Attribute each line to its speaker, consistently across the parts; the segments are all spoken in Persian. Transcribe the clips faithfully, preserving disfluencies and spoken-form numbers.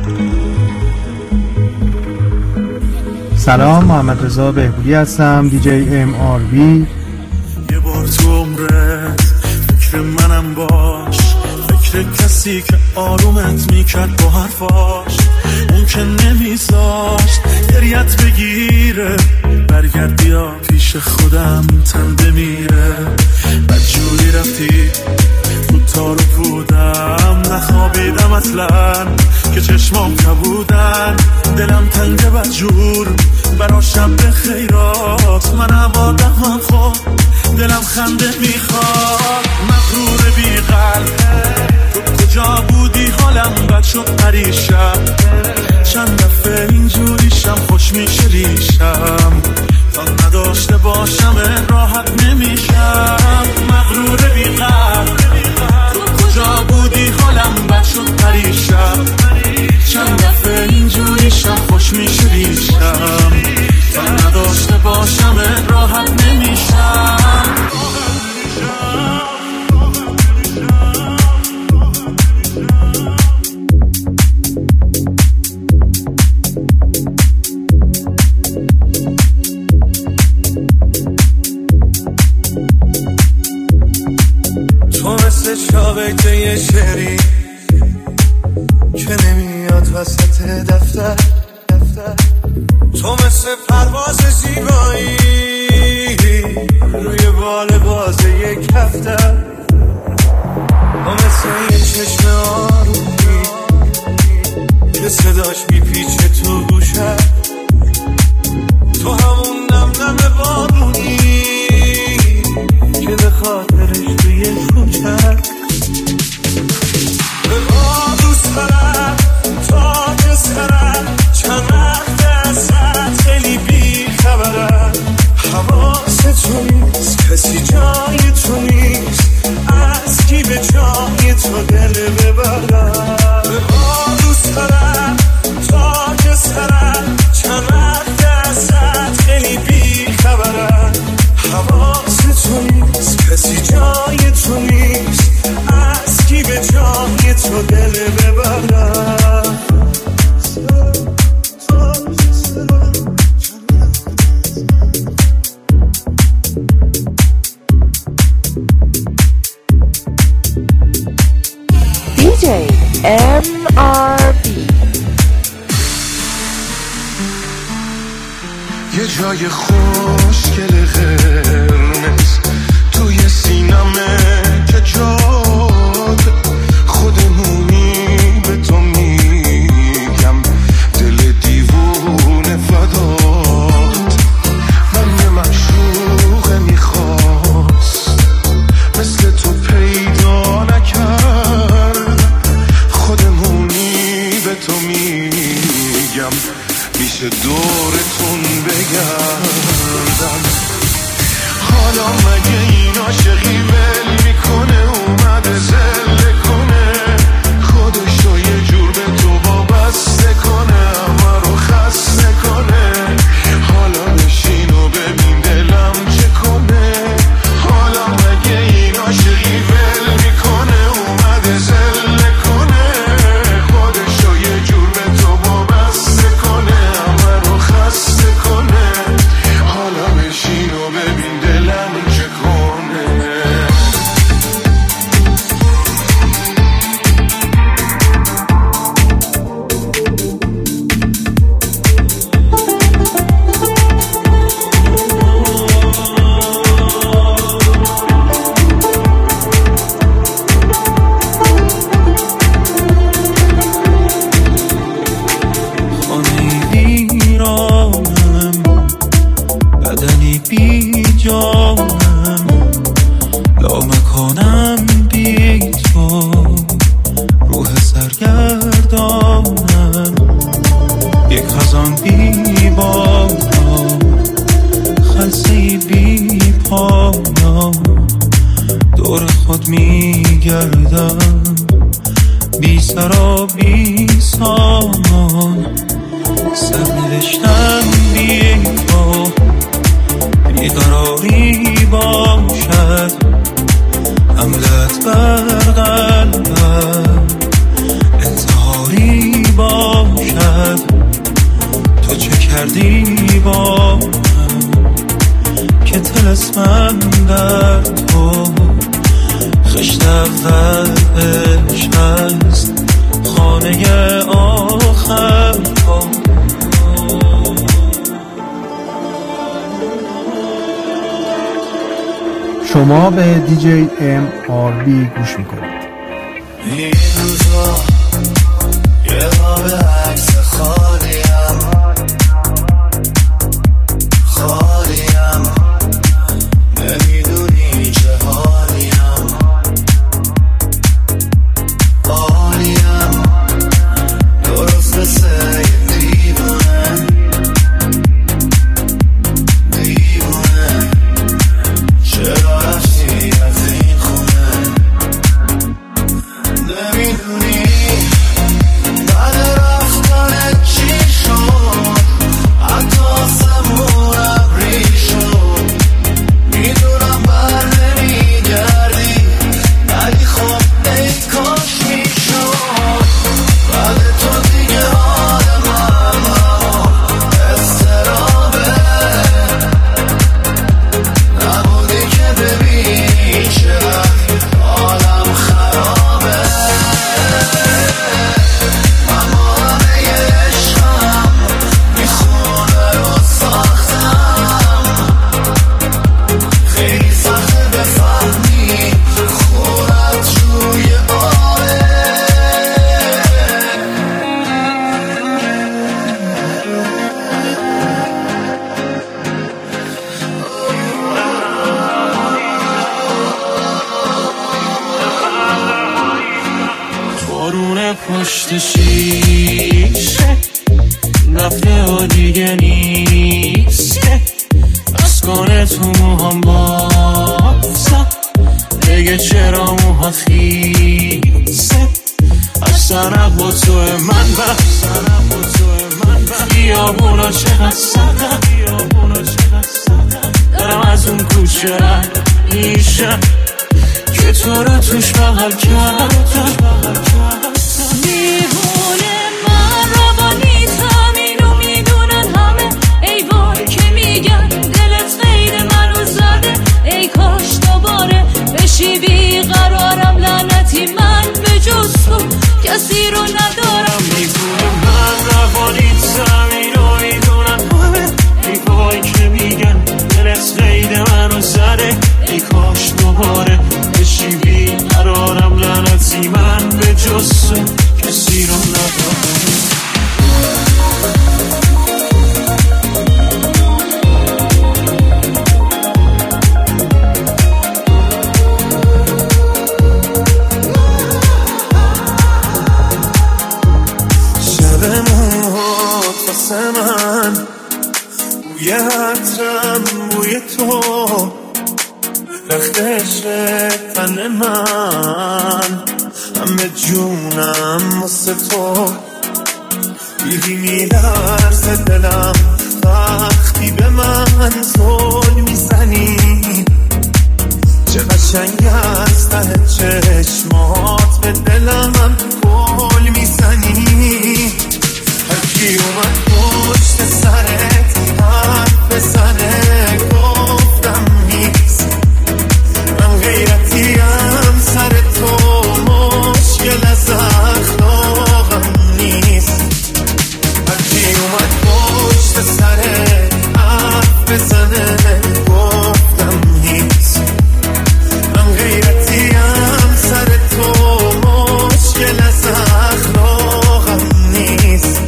Speaker 1: سلام، محمد رضا بهبودی هستم، دی جی ام آر بی.
Speaker 2: یه بار تو عمرت فکر منم باش، فکر کسی که آرومت میکرد با حرفاش، اون که نمیذاشت گریت بگیره، برگرد بیا پیش خودم تن بمیره. بدجوری رفتی تو تارو پودم، نخوابیدم اصلا که چشمام کبودن، دلم تنگ بدجور برا شب خیرات، من عوادم هم خواب دلم خنده میخواد. مغرور بی قلب تو کجا بودی، حالم بد شد پریشم، چند دفعه اینجوریشم خوش میشه ریشم، تا نداشته باشم راحت نمیشم. مغرور بی قلب تو کجا بودی، حالم بد شد پریشم، چند دفعه اینجوریشم خوش میشه ریشم، تا نداشته باشم راحت نمیشم.
Speaker 3: تو مثل شابکه یه شعری که نمیاد وسط دفتر، تو مثل پرواز زیبایی روی بال باز یک کفتر، تو مثل یه چشم آرومی که صداش میپیچه تو گوشه، تو همون نم نم بارونی که به خاطرش توی کوچک به ما دوست دارم تا که سرم، چند وقت ازت خیلی بی خبرم، حواست تو نیست کسی جای تو نیست، از کی به جای تو دل ببرم. به ما دوست دارم تا که سرم، چند وقت ازت خیلی بی خبرم، حواست تو نیست کسی جای تو نیست، از کی به جای تو دل ببرم.
Speaker 4: دی جی ام آر بی.
Speaker 3: یه جای خوشگل قرمز توی سینمه که جاد خودمونی به تو میگم، دل دیوونه فدات. من یه معشوقه میخواست مثل تو پیدا نکرد، خودمونی به تو میگم، میشه دورتون بگردم. حالا مگه این عاشقی ول میکنه، اومده زله کنه، خودشو یه جور به تو وابسته کنه، همه رو خسته کنه. حالا بشین و ببین دلم چه کنه، حالا مگه این عاشقی ول میکنه، اومده زله کنه، خودشو یه جور به تو وابسته کنه، همه رو خسته کنه. حالا بشین و ببین دلم چه کنه. خانه ویرانم، بدنی بی جانم، لامکانم بی تو، روح سرگردانم، یک خزان بی بارم، خلسه‌ای بی پایان، دور خود می گردم، بی سر و بی سامان، سرنوشتم بی تو، بیقراری باشد، حملت بر قلبم، انتحاری باشد.
Speaker 1: شما به دیجی ام آر بی گوش میکنید.
Speaker 3: این روزا یه قاب عکس خالیم خالیم نمیدونی چه حالیم حالیم درست مثل یه دیوانه دیوانه چرا رفتی از این خونه نمیدونی بعد رفتن چی شد حتی آسمون ابری شد میدونم بر نمیگردی ولی خب ای کاش میشد بعد تو دیگه حال من استرابه نبودی که ببینی چقدر حالم خرابه اما همه عشقم میخونه رو ساختم خیلی سخته بفهمی خورد روی آره بارون پشت شیشه رفته و دیگه نیست از کنه تو موهام بافزا دیگه چرا موها خیسه اصلا با تو من بس بیابونا چقدر سردم دارم از اون کوچه رد میشم که تو رو توش بغل کردم
Speaker 5: دیوونه من روانیتم اینو میدونن همه ای وای که میگن دلت غیر منو زده ای کاش دوباره بشی بیقرارم لعنتی من به جز تو کسی رو ندارم
Speaker 3: دیوونه من روانیتم اینو میدونن همه ای وای که میگن دلت غیر منو زده ای کاش دوباره بشی بیقرارم لعنتی من به جز تو کسی رو ندارم شب موهات واسه من بوی عطرم بوی تو رخت عشق تن من همه جونم واسه تو بیدی میلرزه دلم وقتی به من زل میزنی چه قشنگ از ته چشمات به دلم گل میزنی هرکی اومد پشت سرت حرف بزنه گفتم نیست من غیرتیم سر تو مشکل از اخلاقم نیست هرکی اومد پشت سرت حرف بزنه گفتم نیست من غیرتیم سر تو مشکل از اخلاقم نیست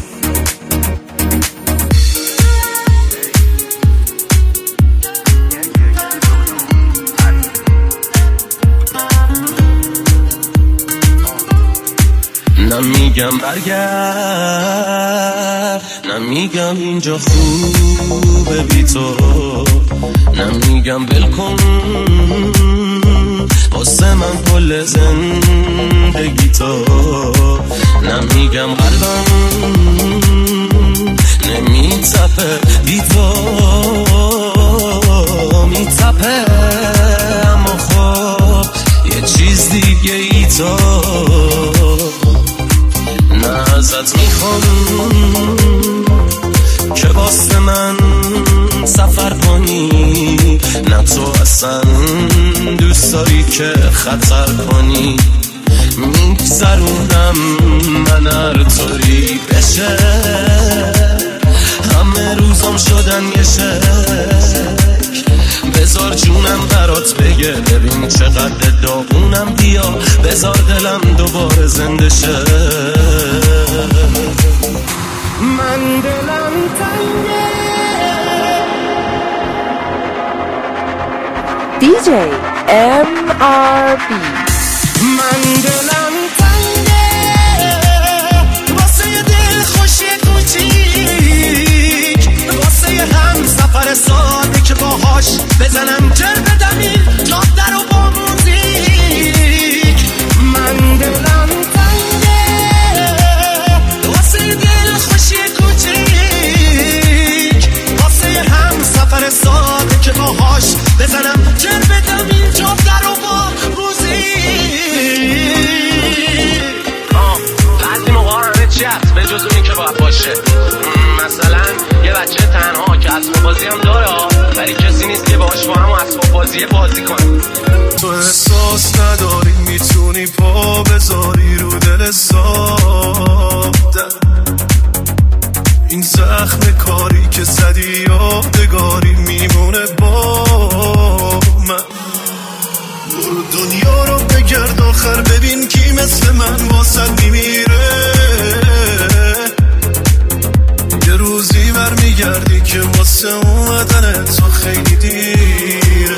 Speaker 3: نمیگم برگرد نمیگم اینجا خوبه بی تو نمیگم بلکن واسه من کل زندگی تو نمیگم قلبم نمیتپه بی تو میتپه اما خب یه چیز دیگه ای تو نه ازت میخوام که واسه من سفر کنی نه تو اصلا دوست داری که خطر کنی میگذرونم من هر طوری بشه همه روزام شدن یه شک به بذار جونم برات بگه ببین چقدر داغونم، بیا بذار دلم دوباره زنده شه. من دلم تنگه.
Speaker 4: دی جی ام آر بی.
Speaker 3: من دلم تنگه واسه یه دل خوشی کوچیک، واسه یه هم سفر ساده که باهاش بزنم جر بدمیر جاده رو با موزیک. من دلم تنگه واسه یه دل خوشی کوچیک، واسه یه هم سفر ساده که باهاش بزنم جر بدمیر جاده رو با موزیک. بعضی موقع همه چی هست به جز اونی که باید باشه. مثلا یه بچه تنها که اسباب بازی هم داره ولی کسی نیست که باهاش با هم اسباب بازی بازی کنه. تو احساس نداری میتونی پا بذاری رو دل ساده، این زخم کاری که زدی یادگاری میمونه با من. برو دنیا رو بگرد آخر ببین کی مثل من واسد میمیره. یه روزی برمیگردی که واسه اومدن تو خیلی دیره.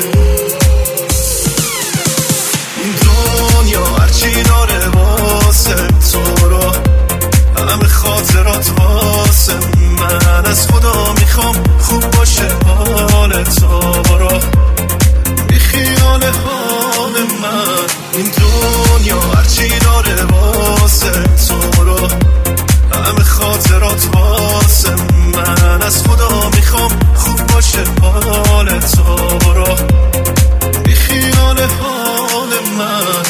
Speaker 3: این دنیا هرچی داره واسه تو رو، همه خاطرات واسه من. از خدا میخوام خوب باشه حال تو، برو بی خیال حال من. این دنیا هرچی داره واسه تو رو، همه خاطرات واسه من. از خدا میخوام خوب باشه حال تو، برو بی خیال حال من.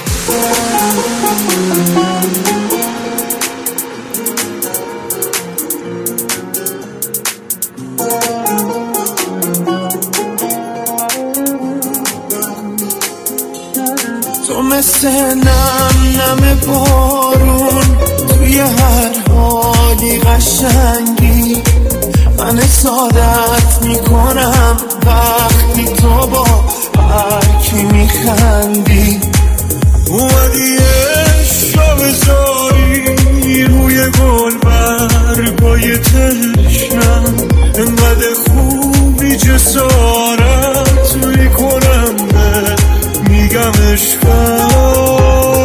Speaker 3: تو مثل نم نم بارون توی هر حالی قشنگی، من سعادت میکنم وقتی تو با هر کی میخندی. اومدی عشق بذاری روی گل برگای تشنم، انقدر خوبی جسارت میکنم میگم عشقم.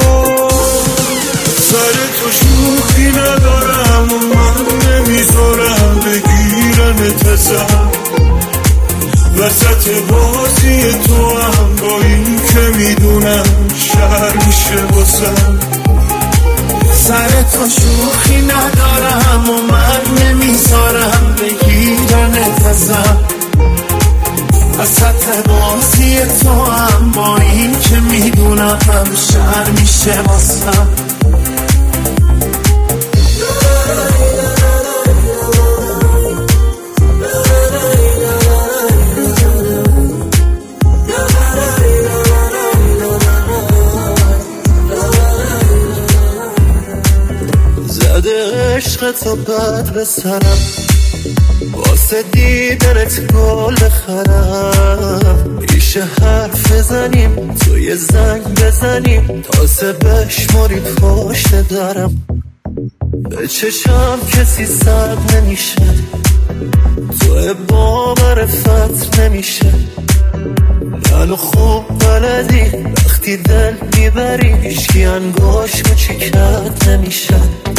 Speaker 3: سر تو شوخی ندارم و من نمیذارم بگیرن تزم، وسط بازی تو هم با این که میدونم شهر میشه باسم. سر تو شوخی ندارم و من نمیذارم بگیرن تزم، وسط بازی تو هم با این که میدونم هم شهر میشه واسم. زده عشق تو بد به سرم، واسه دیدنت گل بخرم. میشه حرف بزنیم تو یه زنگ بزنیم تازه بشماریم پشت درم. به چشم کسی سرد نمیشه، تو باور فتر نمیشه. منو خوب بلدی وقتی دل میبری، هیچکی انگاش کوچیکت نمیشه.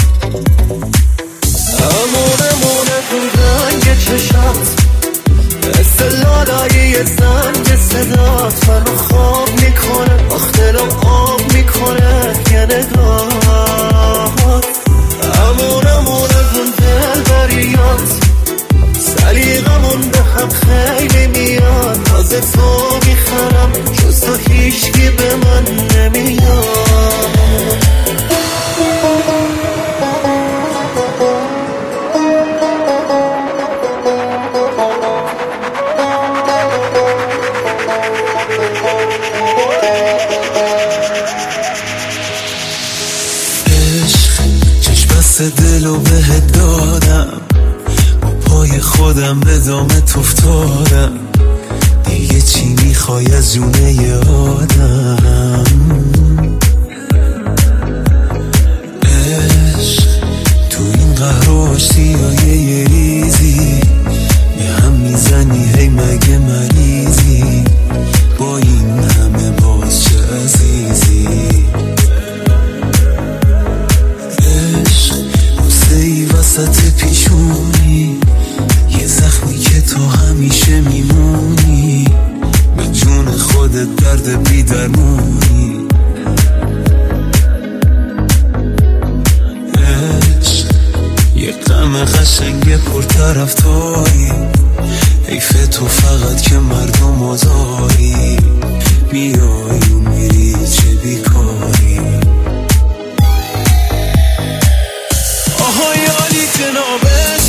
Speaker 3: امونه تو رنگ چشات مثل لالای زنگ صدات، منو خواب میکنه آخ دلم آب میکنه یه نگاهات. امونه تو دل بریات سلیقمون به هم خیلی میاد، تازه تو میخرم جز تو هیچکی به من نمیاد. دلو بهت دادم، با پای خودم به دامت افتادم، دیگه چی میخوای از جونه ی آدم. عشق تو این قهر و آشتی های یه ریزی یه هم میزنی هی مگه مریضی با این همه باز چه عزیزی. عشق بوسه ای وسط پیشونی یه زخمی که تو همیشه میمونی به جون خودت درد بی درمونی. عشق یه غم قشنگ پرطرفداری حیف تو فقط که مردم آزاری میای و میری چه بیکاری. آهای عالی جنابش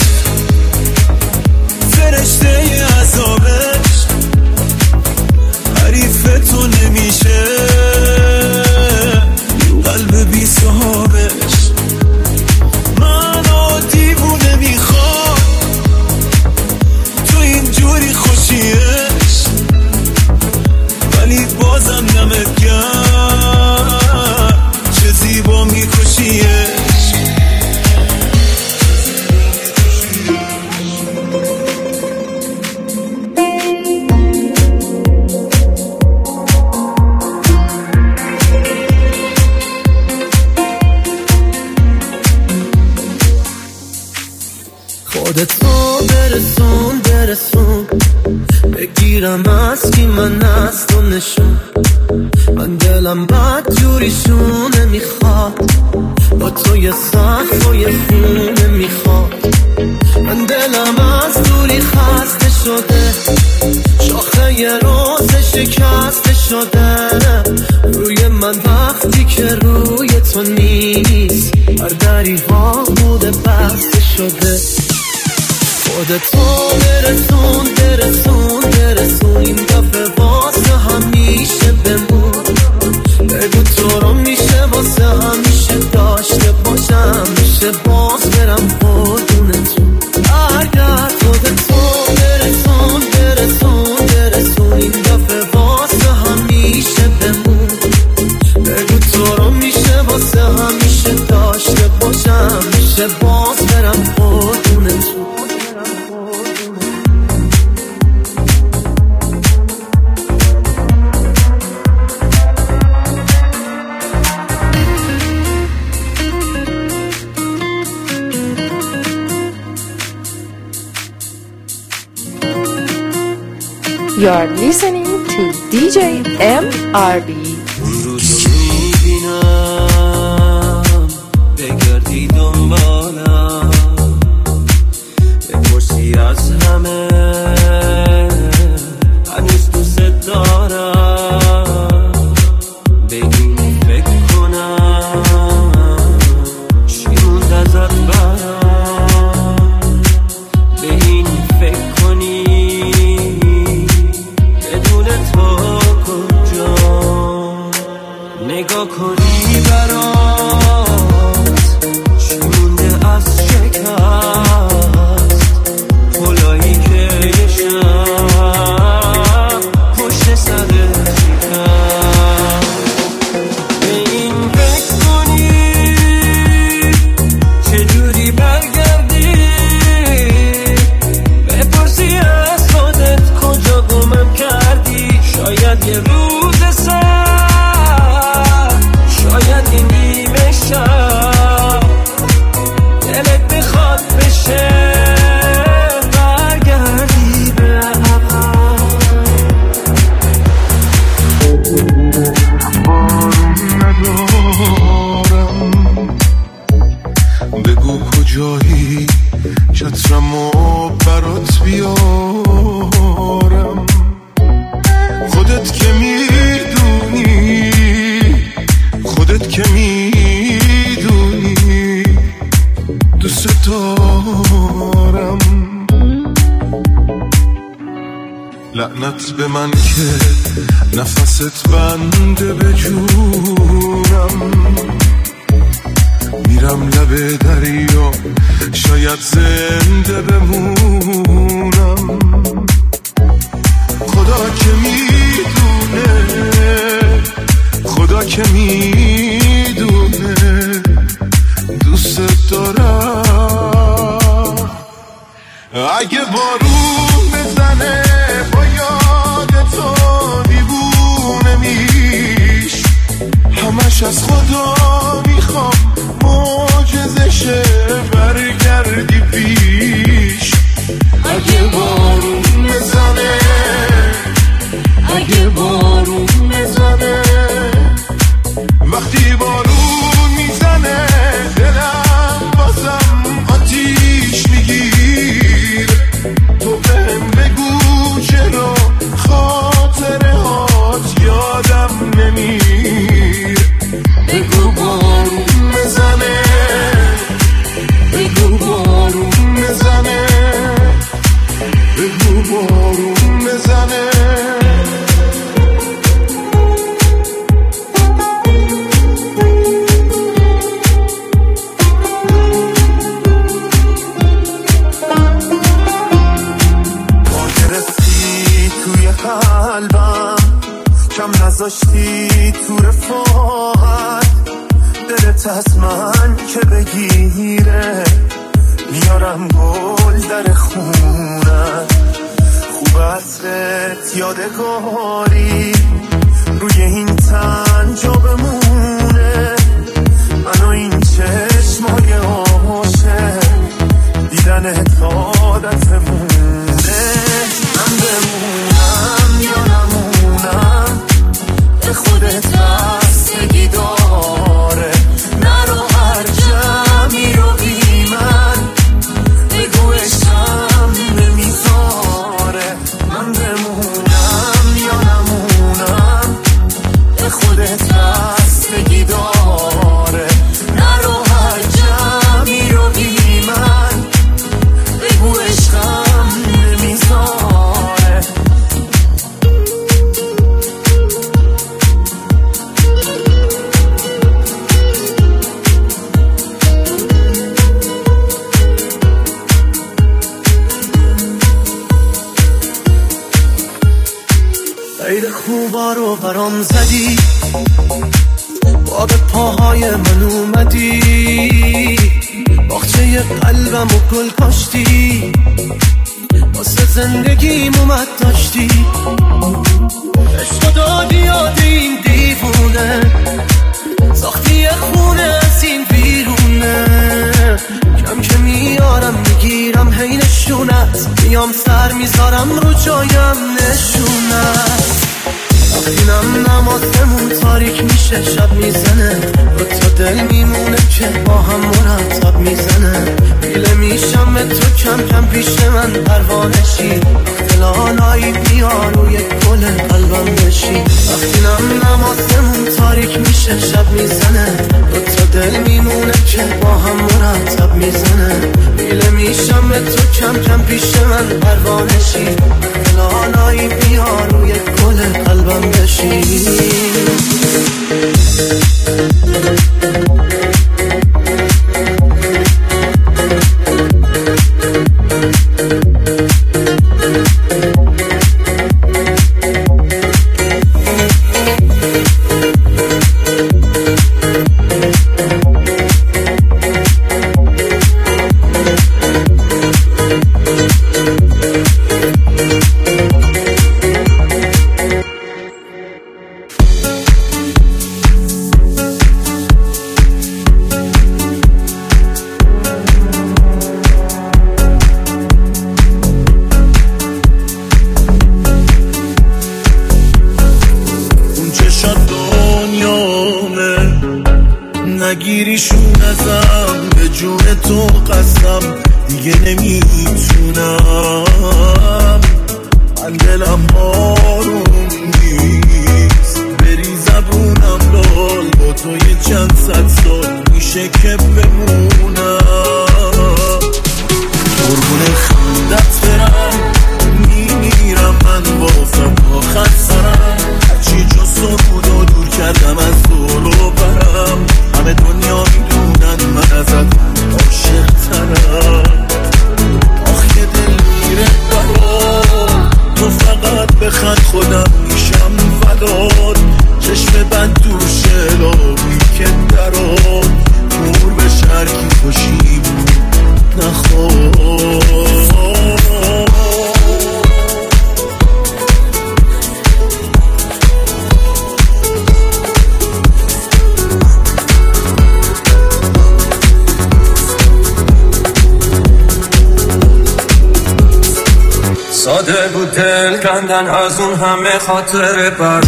Speaker 3: فرشته ی عذابش حریف تو نمیشه این قلب بی صحابش. منو دیوونه میخواد تو اینجوری خوشیش ولی بازم دمت گرم چه زیبا میکشیش.
Speaker 6: خودتو برسون برسون بگیرم از کی من از تو نشون. من دلم بد جوریشونه میخواد با تو یه سخت و یه خونه میخواد. من دلم از دوری خسته شده شاخه یه روز شکسته شده روی من وقتی که روی تو نیست هر دری ها بوده بسته شده. خودتو برسون برسون برسون این دفعه واسه همیشه بمون. بگو تو رو میشه واسه همیشه داشته باشم میشه باز برم قربونتون. اگر خودتو برسون برسون برسون این دفعه واسه همیشه بمون. بگو تو رو میشه واسه همیشه داشته باشم میشه باز برم قربونتون.
Speaker 4: You're listening to دی جی ام آر بی.
Speaker 6: اون روزو میبینم بگردی دنبالم بپرسی از همه هنوز دوست دارم. بگیم فکر کنم چی موند ازت برم به این فکر کنی نگاه کنی برات چی مونده از شکست پلایی که یه شب پشت سرت شکست. به این فکر کنی چجوری برگردی بپرسی از خودت کجا گمم کردی. شاید یه روز سر شاید این نیمه شب دلت بخواد بشه برگردی به عقب.
Speaker 3: ندارم بگو کجایی چترمو برات بیارم. خودت که میدونی خودت که میدونی دوست دارم. لعنت به من که نفست بنده به جونم. میرم لب دریا شاید زنده بمونم. خدا که میدونی اگه بارون بزنه با یاد تو دیوونه میش، همش از خدا میخوام معجزشه برگردی پیش. اگه بارون بزنه، اگه بارون بزنه، وقتی بارون میزنه دلم بازم آتیش میگیر. تو بهم بگو چرا خاطره هات یادم نمیر. بگو بارون بزنه، بگو بارون بزنه، بگو بارون بزنه. قلبم کم نذاشتی تو رفاقت، دلت از من که بگیره میارم گل در خونت. خوب عطرت یادگاری روی این تن جا بمونه. من و این چشمای عاشق دیدنت عادتمونه. من بمونم یا نمونم به خودت بستگی داره. نرو هر جمعی رو بی من بگو عشقم نمیذاره. من بمونم یا نمونم به خودت بستگی داره. نرو هر جمعی رو بی من بگو عشقم نمیذاره. خیلی خوبا رو برام زدی، با به پاهای من اومدی، باغچه قلبم و گل کاشتی، واسه زندگیم اومد داشتی. عشق دادی یاد این دیوونه، ساختی یه خونه از این بیرونه. کم که میارم میگیرم هی نشونت، میام سر میذارم رو جایم نشونت. وقتی نم نمازمون تاریک میشه شب میزنه، با تو دل میمونه که با هم مرتب میزنه. پیله میشم به تو کم کم پیش من پروانشی، اختلالایی بیا روی گل قلبم بشی. وقتی نم نمازمون تاریک میشه شب میزنه، با تو دل میمونه که با هم مرتب میزنه. پیله میشم به تو کم کم پیش من پروانشی، اختلالایی بیا روی گل قلبم بشی.
Speaker 2: نگیریشون ازم به جون تو قسم، دیگه نمیتونم. من دلم آروم نیست، بری زبونم لال، با تو یه چند صد سال میشه که بمونم. قربون خندت برم میمیرم من با فقط سرم، هرچی جا سرود و دور کردم از دولو برم. همه دنیا میدونن من ازت عاشق ترم. آخ که دل میره برا تو، فقط بخند خودم میشم فدات. چشم بند تو شلابی که درات نور به شرکی تو
Speaker 7: ساده بود دل کندن از اون همه خاطر برام.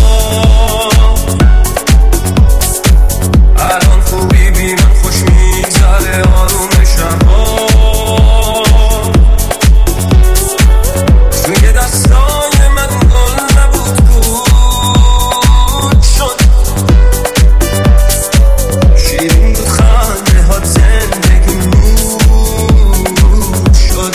Speaker 7: الان خوبی بی من خوش میگذره آروم شبا. توی دستای من گل نبود بود شد. شیرین بود خنده ها زندگی مود شد.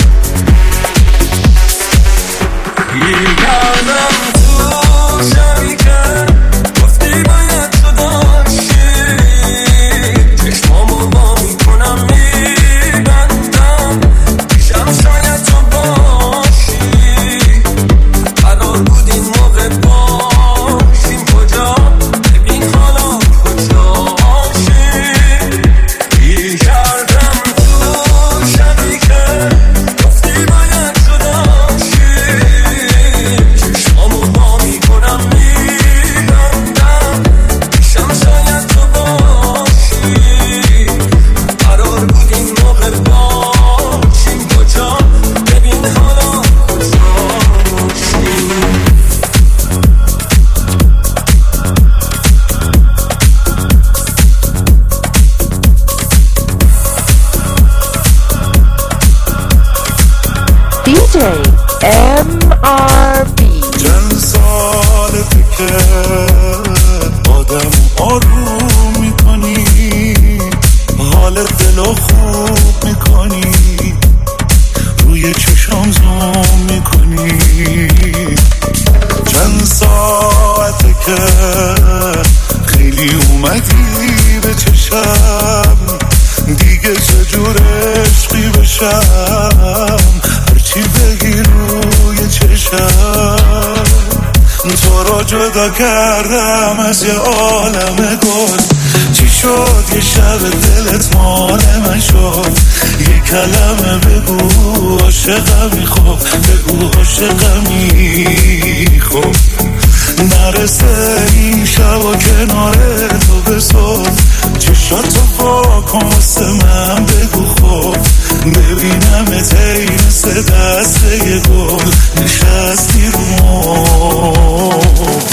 Speaker 7: گیر کردم تو شبی که گفتی باید تو داشتی. چشمامو با میکنم میبندم پیشم شاید تو باشی. قرار بود این موقع باشیم کجا ببین حالا کجاشی. گیر کردم تو شبی که گفتی باید تو داشتی. چشمامو با میکنم میبندم پیشم شاید تو باشی. قرار بود این موقع باشیم کجا ببین حالا کجاشی.
Speaker 4: دی جی ام آر بی.
Speaker 3: چند سالته که آدم آروم میکنی، حال دلو خوب میکنی، روی چشام زوم میکنی. چند ساعته که خیلی اومدی به چشم، دیگه چجور عشقی بشم هرچی بگی روی چشم. تو را جدا کردم از یه عالم گل، چی شد یه شب دلت مال من شد. یه کلمه بگو عاشقمی، خب بگو عاشقمی، خب نرسه این شب و کنار تو بسود. چشاتو پاکن واسه من بگو خب ببینم تی مثل دست یه گل نشستی رو مو.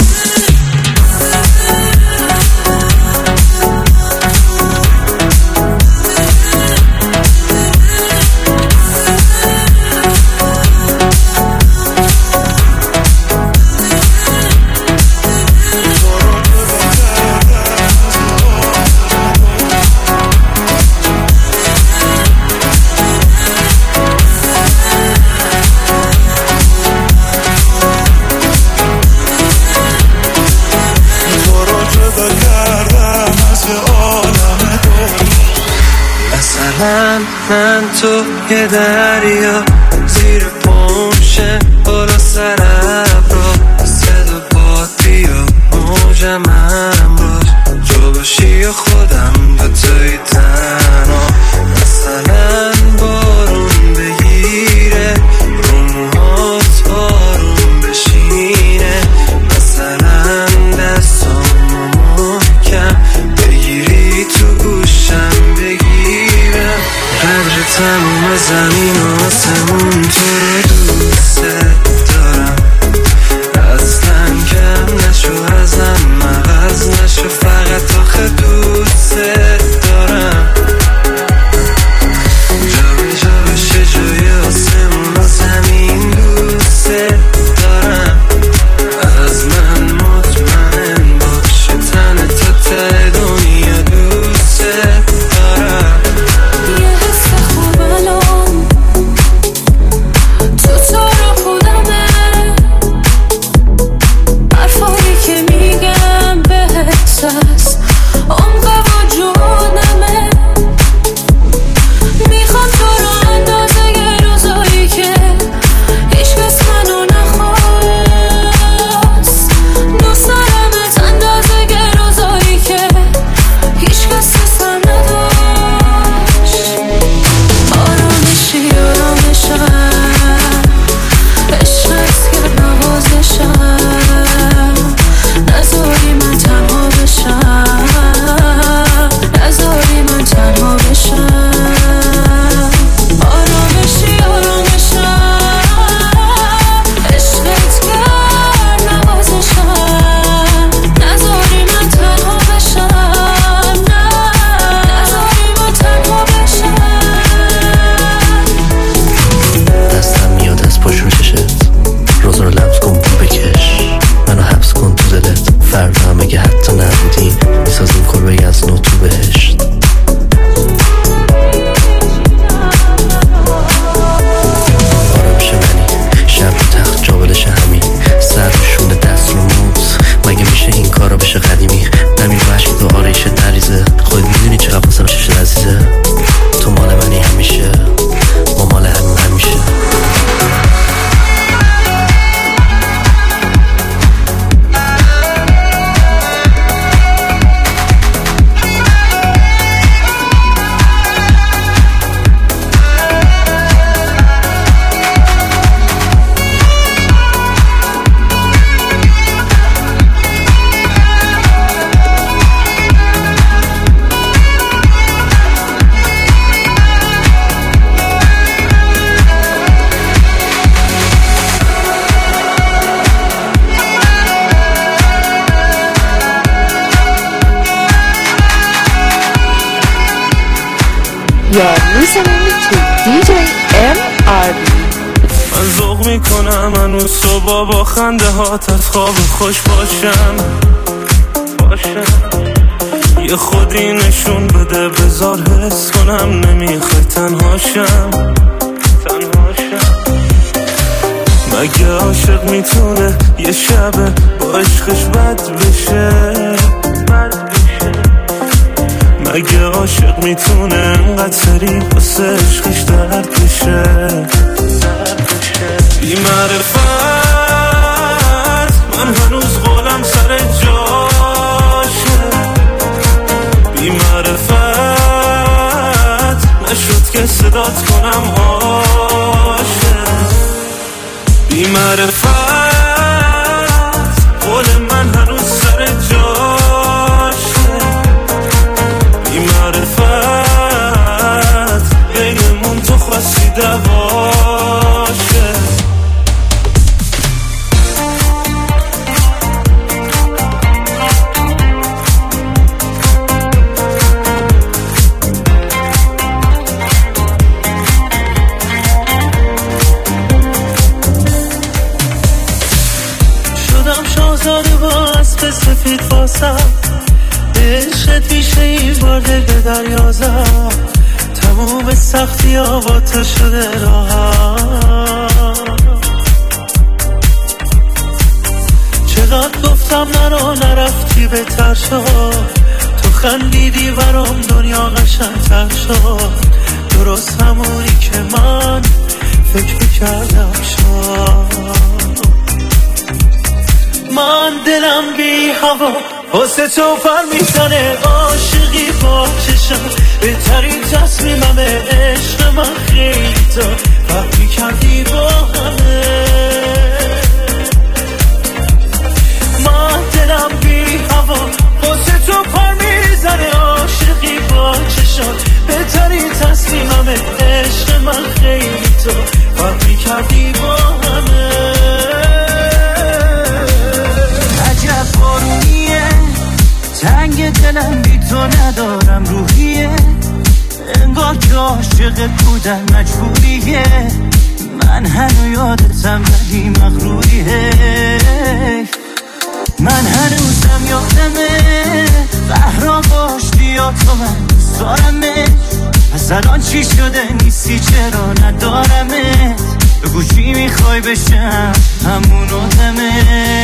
Speaker 6: من تو یه دریا زیر پمشه بالا سر ابرا، صدا باد بیا موجم هم باش، جو باشی و خودم دوتایی تنها. مثلا بارون بگیره رو موهات آروم بشینه، مثلا دستامو محکم بگیری تو گوشم بگیرم. قدر تموم زمین و آسمون تو رو دوست دارم. اصلا کم نشو ازم مغز نشو، فقط آخه دوست دارم. جا به جا بشه جای آسمون و زمین دوست دارم. از من مطمئن باشه تن تا ته دنیا دوست دارم.
Speaker 5: یه حس خوب الان تو تو رو خودم
Speaker 4: listening to دی جی ام آر بی.
Speaker 2: من ذوق میکنم هنوز صبح با خنده هات از خواب خوش باشم باشم یه خودی نشون بده بذار حس کنم نمیخوای تنهاشم تنهاشم مگه عاشق میتونه یه شبه با عشقش بد بشه بد بشه مگه عاشق میتونه انقدر سری واسه عشقش درد بشه بی معرفت من هنوز قولم سر جاشه بی معرفت نشد که صدات کنم عاشق بی معرفت قول من هنوز سر جاشه بی معرفت بینمون تو خواستی دواشه سفید واسم عشقت میشه این بار دل به دریازم تموم سختی ها با تو شده راحت چقدر گفتم نرو نرفتی بهتر شد تو خندیدی برام دنیا قشنگ‌تر شد درست همونی که من فکر میکردم شد من دلم بی هوا واسه تو پر میزنه عاشقی با چشم بهترین تصمیممه عشق من خیلی تو فرقی کردی با همه من دلم بی هوا واسه تو پر میزنه عاشقی با چشم بهترین تصمیممه عشق من خیلی تو فرقی کردی با همه بارونیه تنگ دلم بی تو ندارم روحیه انگار که عاشق بودن مجبوریه من هنو یادتم ولی مغروریه من هنوزم یادمه بهرام باشتی یا تو من دوست دارمه پس الان چی شده نیستی چرا ندارمه بگو چی میخوای بشم همون آدمه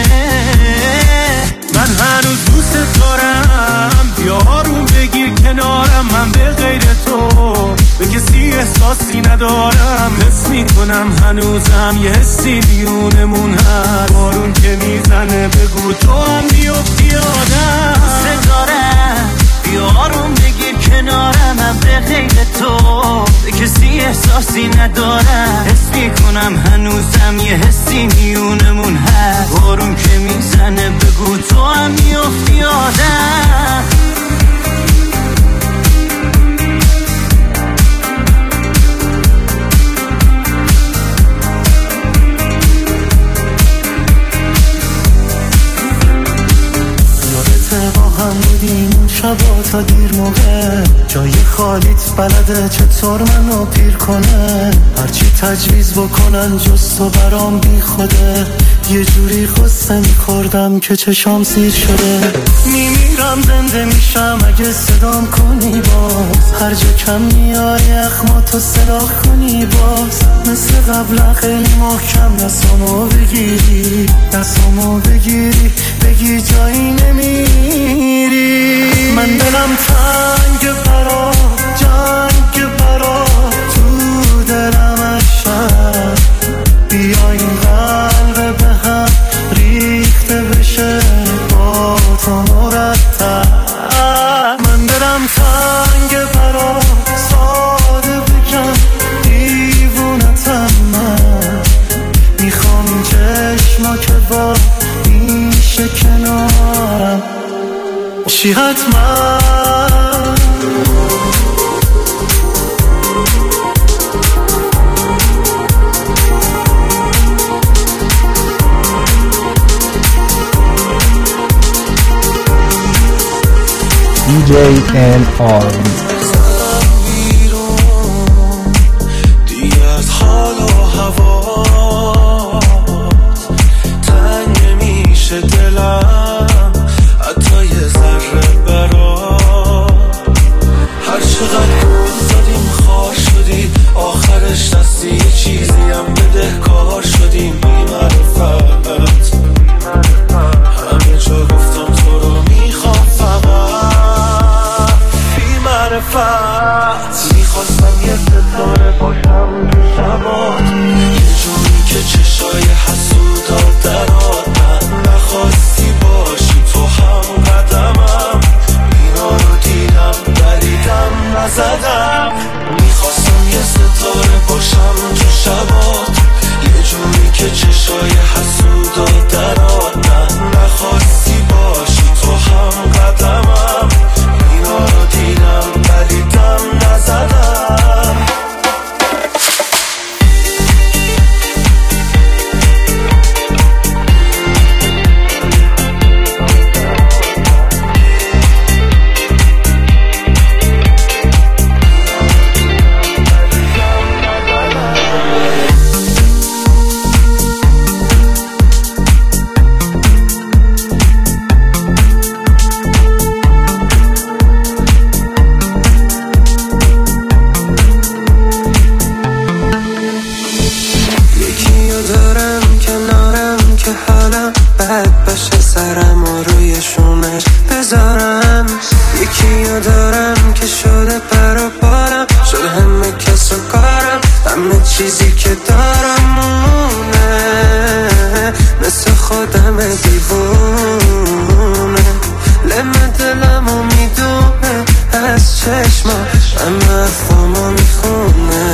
Speaker 2: من هنوز دوست دارم بیا آروم بگیر کنارم من به غیر تو به کسی احساسی ندارم حس میکنم هنوزم یه حسی بیرونمون هست بارون که میزنه بگو تو هم بیفتی آدم دوست دارم بیا آروم بگیر کنارم من به غیر تو به کسی احساسی ندارم حس میکنم هنوزم یه حسی میونمون هست بارون که میزنه بگو تو هم میفتی آدم
Speaker 6: با هم بودیم اون شبا تا دیر موقع جای خالیت بلده چطور منو پیر کنه هرچی تجویز بکنن جز تو برام بی خوده یه جوری خسته میخوردم که چشام سیر شده میمیرم زنده میشم اگه صدام کنی باز هر جا کم میاری اخماتو سراخ کنی باز مثل قبلا خیلی محکم دستامو بگیری دستامو بگیری بگی جایی نمیری من دلم تنگ برا جنگ برا تو دلم شد بیا این قلب به هم ریخته بشه با تو مرتب من دلم تنگ برا ساده بگم دیوونتم من میخوام این چشما که با میشه کنارم چی حتما
Speaker 1: دی جی ام آر بی.
Speaker 2: هم بدهکار شدیم بی معرفت. همه جا گفتم تو رو میخوام فقط بی معرفت. میخواستم یه ستاره باشم تو شبات، یه جوری که چشای حسودات درات. من نخواستی باشی تو هم قدمم، اینا رو دیدم ولی دم نزدم. میخواستم یه ستاره باشم تو شبات، یه جوری که چشای حسودات درات. من نخواستی باشی تو هم قدمم، اینا رو دیدم ولی دم نزدم.
Speaker 6: چیزی که دارم مونه مثل خودم دیوونه. لم دلمو میدونه از چشما، اما حرفامو میخونه.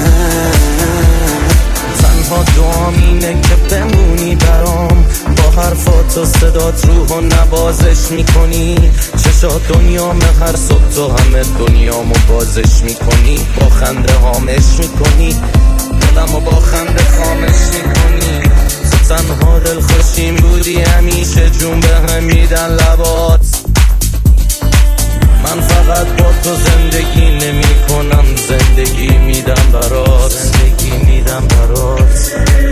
Speaker 8: تنها دعام اینه که بمونی برام، با حرفات و صدات روحو نوازش میکنی. چشات دنیامه هر صبح تو همه دنیامو بازش میکنی. با خنده هامش میکنی دلمو با خنده خامش میکنی. تو تنها دل خوشیم بودی همیشه، جون به هم میدن لبات. من فقط با تو زندگی نمی کنم، زندگی میدم برات، زندگی میدم برات.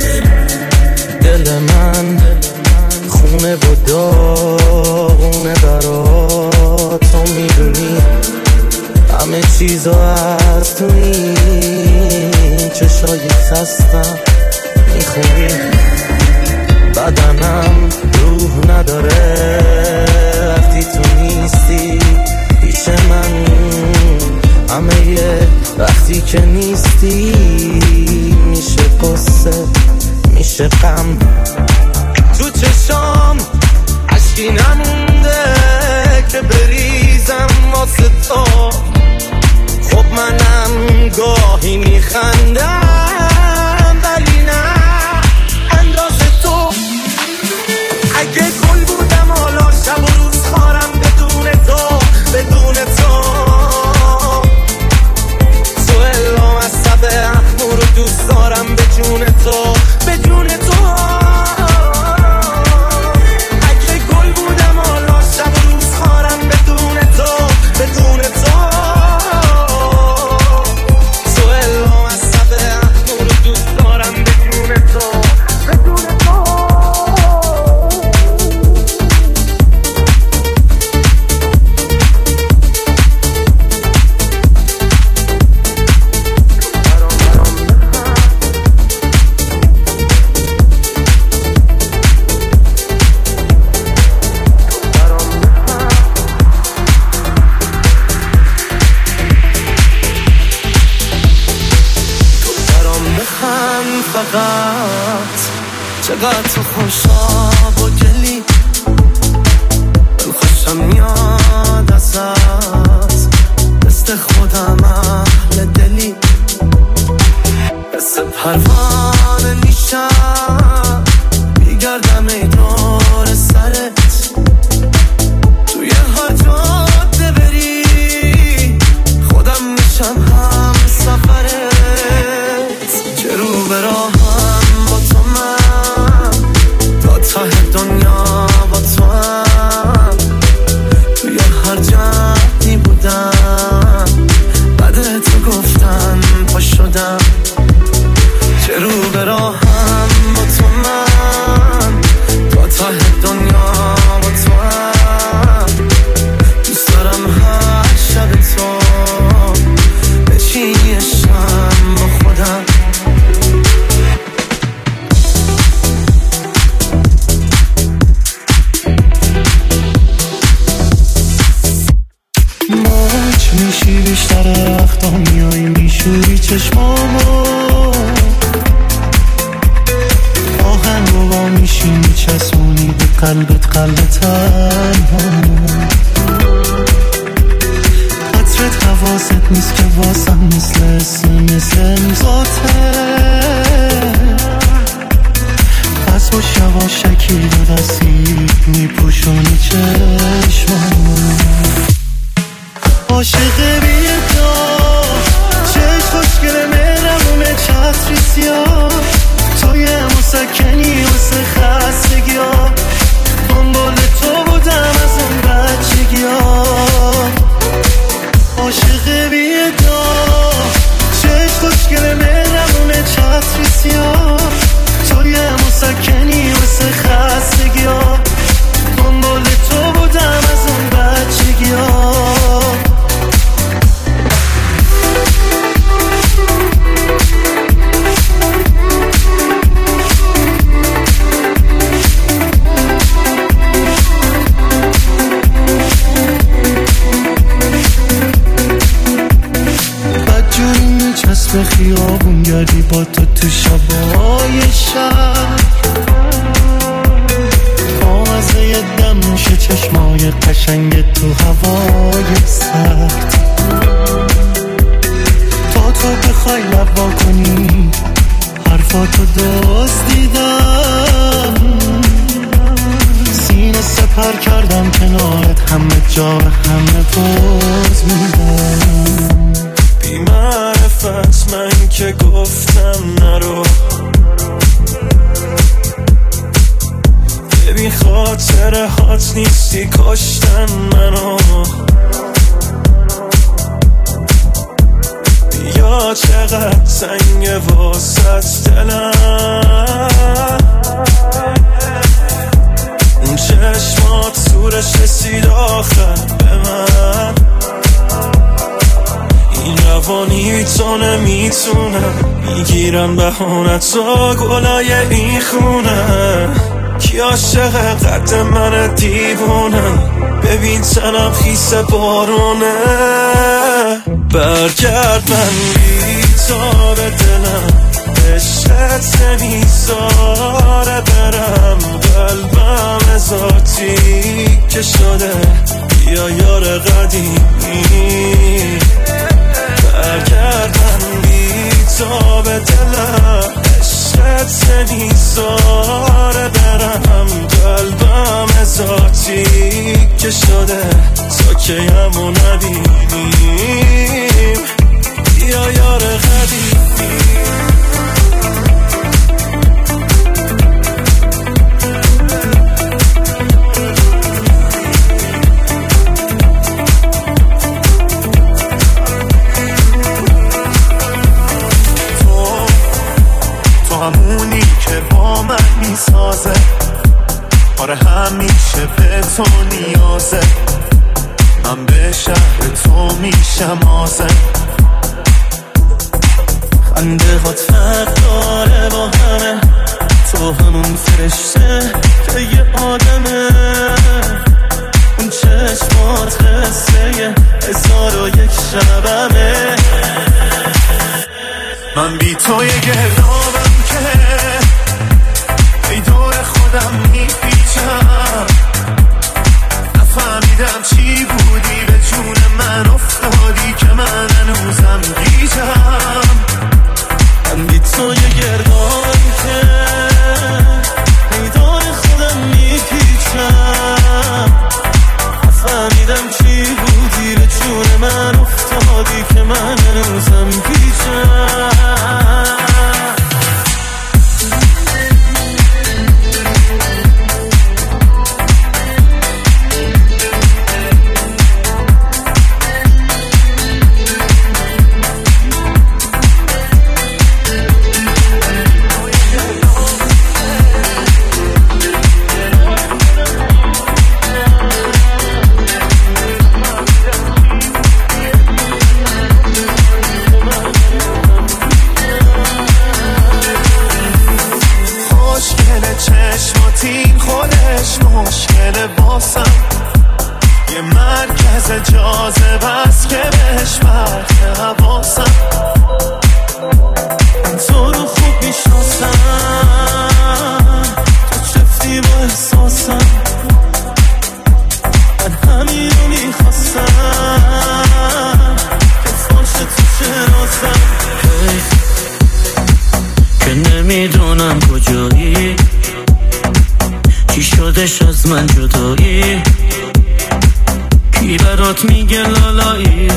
Speaker 8: دل من خونه و داغونه برات. تو میدونی همه چیزو از تو این چشای خستم میخونی. بدنم روح نداره وقتی تو نیستی پیش من. همه یه وقتی که نیستی میشه قصه میشه غم. تو چشام عشقی نمونده که بریزم واسه تو. خب منم گاهی میخندم ولی نه اندازه تو. اگه گل بودم حالا شب و روز خارم بدون تو بدون تو. تو الهام از سب احمو رو دوست دارم به جون تو به جون تو. اگه گل بودم حالا شب و روز خارم بدون تو بدون تو. تو الهام از سب احمو رو دوست دارم به جون تو بدون تو. فقط چقدر تو خوشاب و گلی، من خوشم میاد ازت. مثل خودم اهل دلی، مثل پروانه میشم میگردم ای دور سرت. توی هر جاده بری خودم میشم هم سفرت. چه رو به راهم با تو من، تا ته دنیا با تو هم. توی هر جدی بودم بعد تو گفتن پا شدم. چه رو به راهم با تو من، تا ته دنیا با تو هم. دوست دارم هر شب تو بچینی شم با خودم.
Speaker 6: چشمامو آهنگ رو با میشی میچسبونی به قلبت قلب تنهامو قطرت حواست نیست که واسم مثل اسم مثل امضاته پس با یواشکی دو دستی میپوشونی چشمامو عاشق بیدار چشم خوشگل مهرموم چتری سیاه توی مسکنی واسه خستگی ها دنبال تو بودم از اون بچگی ها عاشق بیدار چشم خوشگل مهرموم چتری سیاه توی مسکنی واسه خستگی ها دنبال تو بودم از اون بچگی ها به خیابون گردی با تو تو شبای شب آوازه دم میشه چشمای قشنگ تو هوای سرد تا تو بخوای لب وا کنی حرفاتو دزدیدم سینه سپر کردم کنارت همه جا همه باز میدم
Speaker 3: بی معرفت من که گفتم نرو ببین خاطره هات نیستی کشتن منو بیا چقدر سنگ واسط دلم اون چشمات سورش رسید آخر به من این روانی تو نمیتونم میگیرم بهانتا گلای این خونه کی عاشق قد من دیوونم ببین تنم خیس بارونه برگرد من بی تا به دلم عشقت نمیذاره برم قلبم ذاتی که شده بیا یار قدیمی برگرد من بی تا به دلم عشقت نمیذاره برم قلبم ذاتی که شده تا که همو نبینیم بیا یار قدیمی
Speaker 2: همونی که با من میسازه آره همیشه به تو نیازه من به شهر تو میشم آزه خنده هات فرق داره با همه تو همون فرشته که یه آدمه اون چشمات قصه هزار و یک شبمه من بی تو یه گردابم که ای دور خودم میپیچم نفهمیدم چی بودی به جون من افتادی که من هنوزم گیجم من بی تو یه گردابم که ای دور خودم میپیچم نفهمیدم چی بودی به جون من افتادی که من هنوزم گیجم چشماتین خودش مشکل باسم یه مرکز جاذبه است که بهش برده حواسم تو رو خوب میشناسم، تو چفتی با احساسم، من همین رو میخواستم که فاشه تو شناسم.
Speaker 6: حیف که نمیدونم کجایی، چی شدش از من جدایی، کی برات میگه لالایی،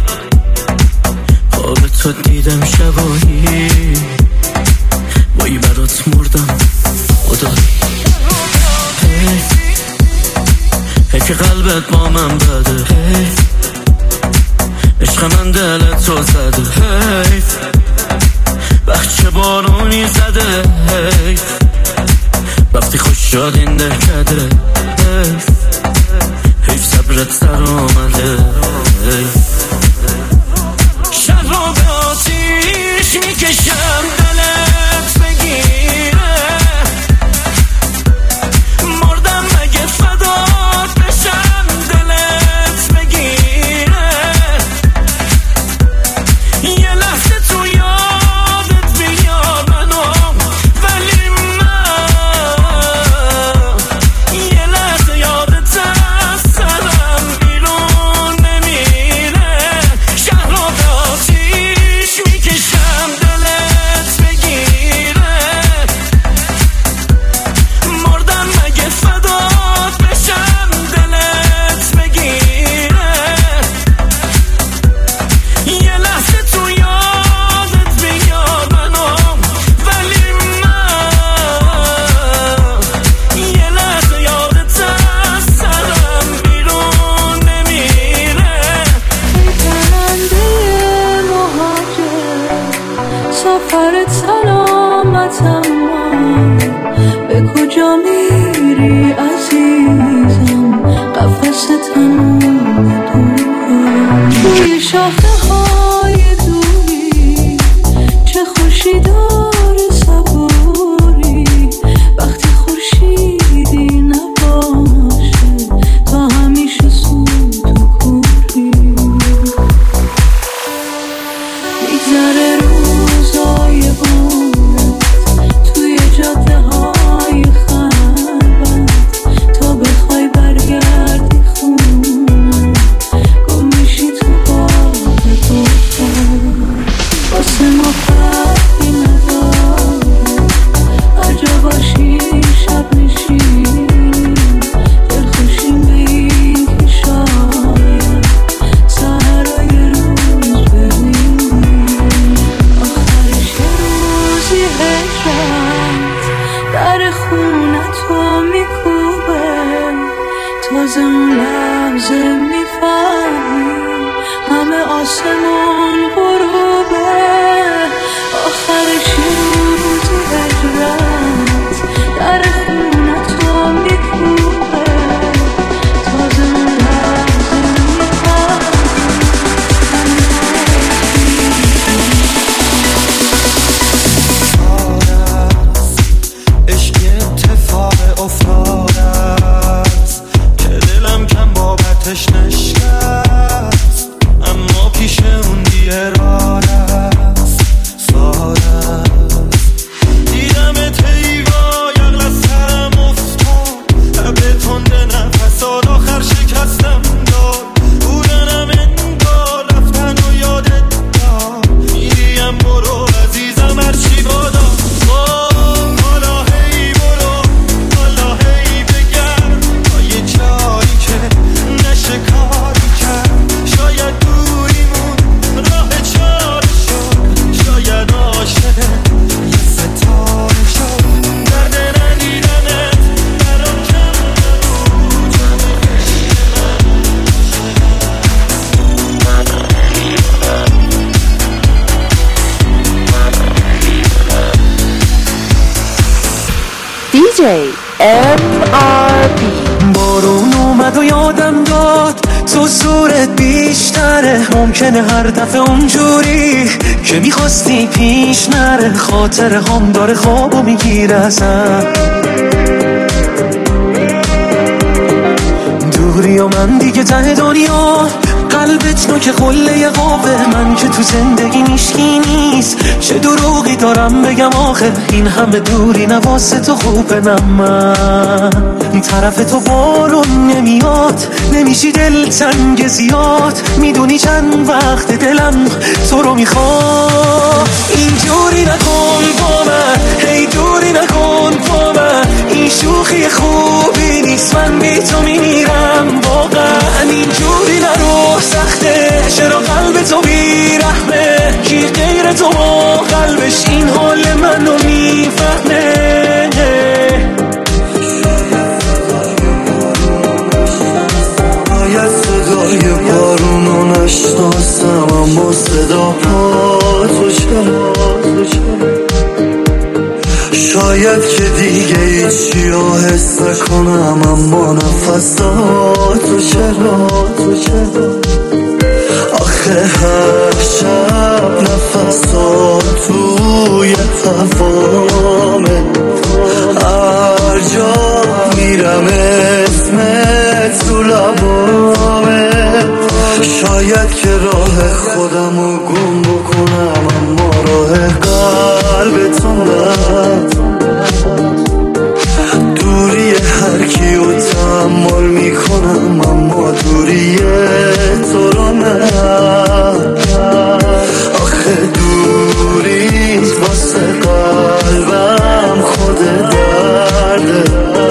Speaker 6: خواب تو دیدم شبایی، وای برات مردم خدایی. حیف حیف که قلبت با من بده، حیف عشق من دلت رو زده، حیف وقت چه بارونی زده، حیف وقتی خوش شد این دهکده، حیف حیف صبرت سر آمده، حیف شهر رو به آتیش میکشم دلت بگیره، مردم مگه فدات بشم دلت بگیره، یه لحظه تو یادت بیاد منو، ولی من یه لحظه یادت از سرم بیرون نمیره. شهر رو به آتیش میکشم دلت بگیره، مردم مگه فدات بشم دلت بگیره، یه لحظه تو یادت بیاد منو، ولی من یه لحظه یادت از سرم بیرون نمیره.
Speaker 5: ای پرنده مهاجر سفرت سلامت، اما به کجا میری عزیزم، قفس تموم دور توی شاخه های دوری، چه خوشی داره صبوری، وقتی خورشیدی نباشه تا همیشه سود و کوری، میگذره روزای عمرت توی جاده های خلوت، تا بخوای برگردی خونه گم میشی تو باغ دختر، واسه ما فرقی نداره هر جا باشی شب میشی، دلخوشیم به این که شاید سحرای روز ببینیم، آخرش یه روزی هجرت در خونه تو میکوبه، تازه اون لحظه میفهمی همه آسمون غروبه، آخرش یه روزی هجرت در خونه تو میکوبه، تازه اون لحظه
Speaker 3: عشق اتفاق افتادست که دلم کم بابتش نشکست، اما پیش اون بی‌ارادست، سادست دیدمت هیوا یقل از سرم افتاد، لب تنده نفسات آخر شکستم داد، بودنم انگار رفتن و یادت داد، میریم برو عزیزم هرچی بادا، حالا هی برو حالا هی بگرد تا یه جایی که نشه کاری کرد، شاید دوریمون راه چاره شد، شاید عاشق یه ستاره شد، درد ندیدنت برام کم نبود، جمع عشق
Speaker 4: دی جی ام آر بی.
Speaker 6: بارون اومد و یادم داد تو زورت بیشتره، ممکنه هر دفعه اونجوری که میخواستی پیش نره، خاطر هم داره خوابو میگیره ازم، دوری و من دیگه ته دنیا قلبت نوک قله قوه من که تو زندگی میشکی نیست. چه دروغی دارم بگم آخه این همه دوری نواسه تو خوبه. نه من طرف تو بارون نمیاد، نمیشی دل تنگ زیاد. میدونی چند وقت دلم تو رو میخواد. اینجوری نکن با من، هی دوری نکن با من. این شوخی خوبی نیست، من بی تو میمیرم واقعا. اینجوری نرو سخته، چرا قلب تو بیرحمه؟ کی غیر تو با قلبش این حال منو میفهمه؟
Speaker 2: باید صدای بارونو نشناسم، اما صدا پا تو چرا؟ شاید که دیگه هیچی رو حس نکنم، اما نفساتو چرا؟ آخه هر شب نفسات توی هوامه، هر جا میرم اسمت تو لبامه. شاید که راه خودمو گم بکنم، اما راه قلبتو نه. دوری هر کیو تحمل میکنم، اما دوری تو رو نه. آخه دوریت واسه قلبم خود درده.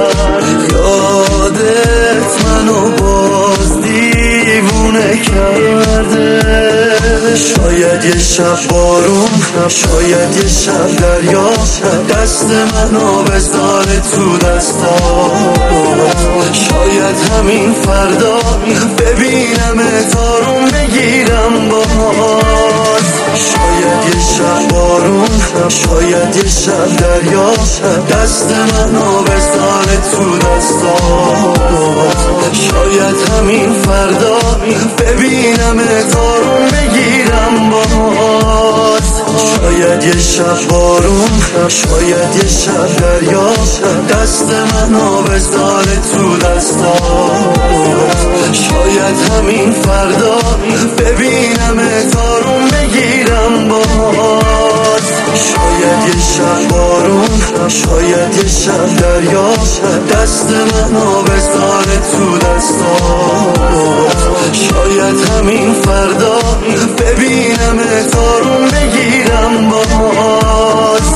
Speaker 2: یادت منو باز دیوونه کرده. شاید یه شب بارون، شاید یه شب دریا، دست منو بذاره تو دستا. شاید همین فردا ببینم تارون بگیرم باز. شاید یه شب بارون، شاید یه شب دریا، دست منو بذاره تو دستا. شاید همین فردا ببینم تارون بگیرم باز. شاید یه شب بارون، شاید یه شب دریا، دست منو بذاره تو دستا. شاید همین فردا ببینم تارون بگیرم باز. شاید یه شب بارون، شاید یه شب دریا، دست منو بذاره تو دستا. شاید همین فردا ببینم تارون بگیرم باز.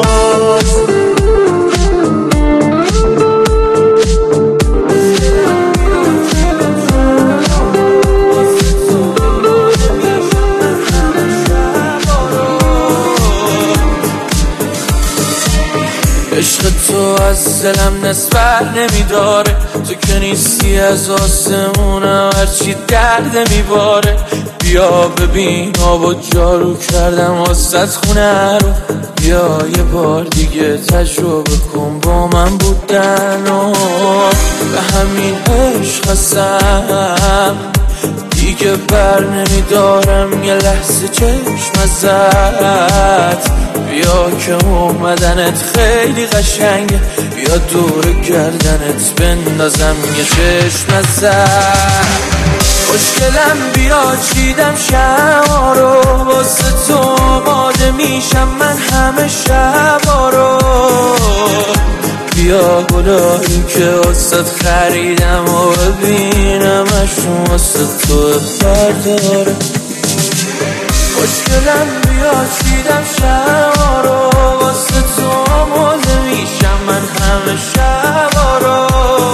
Speaker 6: عشق تو از دلم نسبت نمیداره، تو که نیستی از آسمونم هرچی درد میباره. بیا ببین آب و جارو کردم واسه خونه رو. بیا یه بار دیگه تجربه کن با من بودن و به همین عشق هستم. دیگه بر نمیدارم یه لحظه چشم ازت. بیا که اومدنت خیلی قشنگه، بیا دور گردنت بندازم یه چشم ازت. خوشگلم بیا چیدم شما رو، واسه تو آماده میشم من همه شبا رو. بیا گلایی که واسه خریدم و ببینمشون واسه تو برداره. خوشگلم بیا چیدم شما رو، واسه تو آماده میشم من همه شبا رو.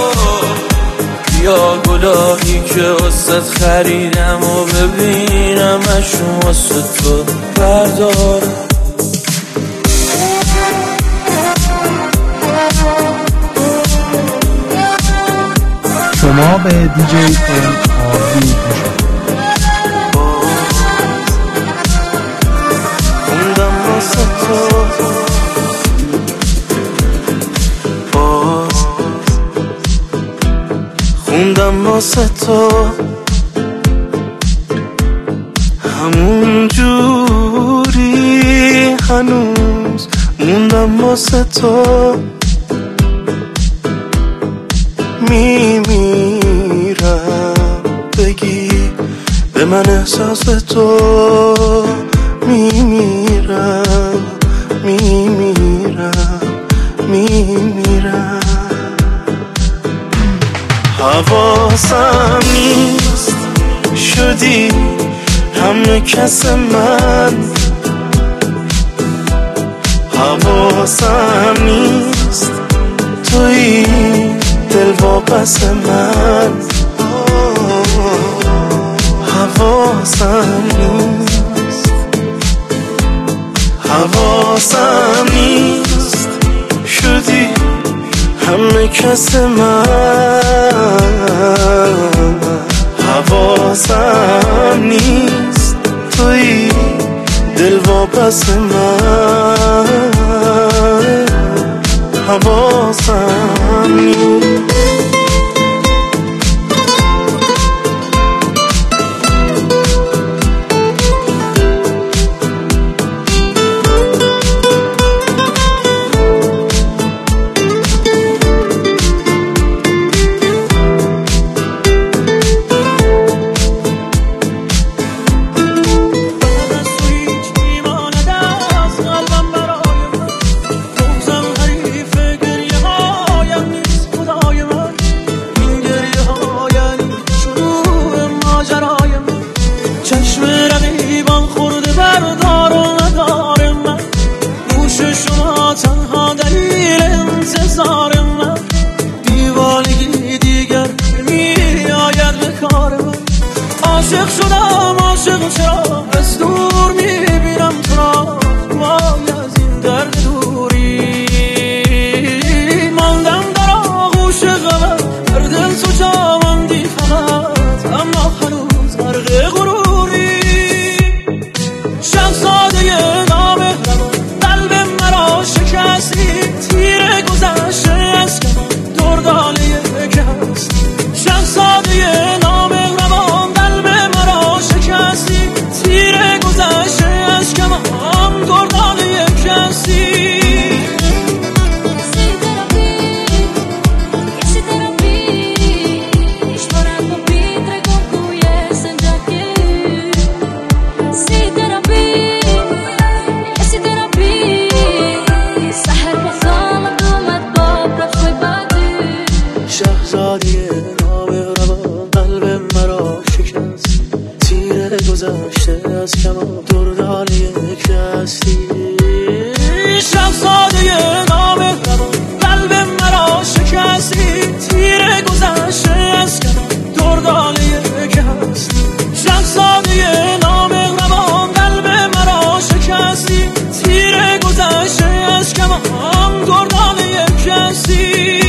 Speaker 6: بیا گلایی که واسه خریدم و ببینمشون واسه تو برداره.
Speaker 1: شما به دیجی ام آر بی گوش
Speaker 2: خوندم واسه تو باز، خوندم واسه تو همون جوری هنوز موندم واسه تو. میمیرم بگی
Speaker 3: به من احساس تو میمیرم میمیرم میمیرم. حواسم نیست شدی همه کس من، حواسم نیست توی دل واپس من، حواسم نیست حواسم نیست شدی همه کس من، حواسم نیست توی دل واپس من، حواسم نیست.
Speaker 2: عاشق شدم عاشق چرا از دور میبینم تو را، وای از این درد دوری ماندم در آغوش غمت، در دل تو جاوندی فقط، اما هنوز غرق غروری. شهزاده نامهربان قلب مرا شکستی، تیر گذشته از کمان دردانه که هست. شهزاده نامهربان قلب مرا شکستی، تیر گذشته از کمان دردانه که هستی.
Speaker 6: گذشته از کمان دردانه یک هستی.
Speaker 2: شهزاده نامهربان قلب مرا شکستی، تیر گذشته از کمان دردانه یک هستی. شهزاده نامهربان قلب مرا شکستی، تیر گذشته از کمان دردانه یک هستی.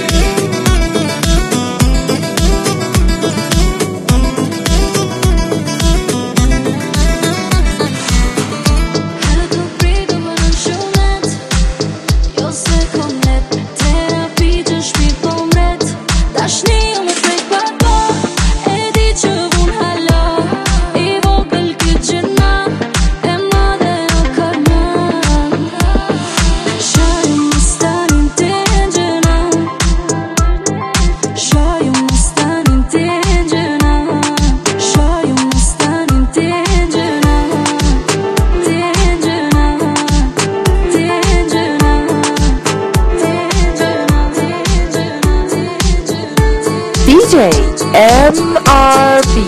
Speaker 4: دی جی ام آر بی.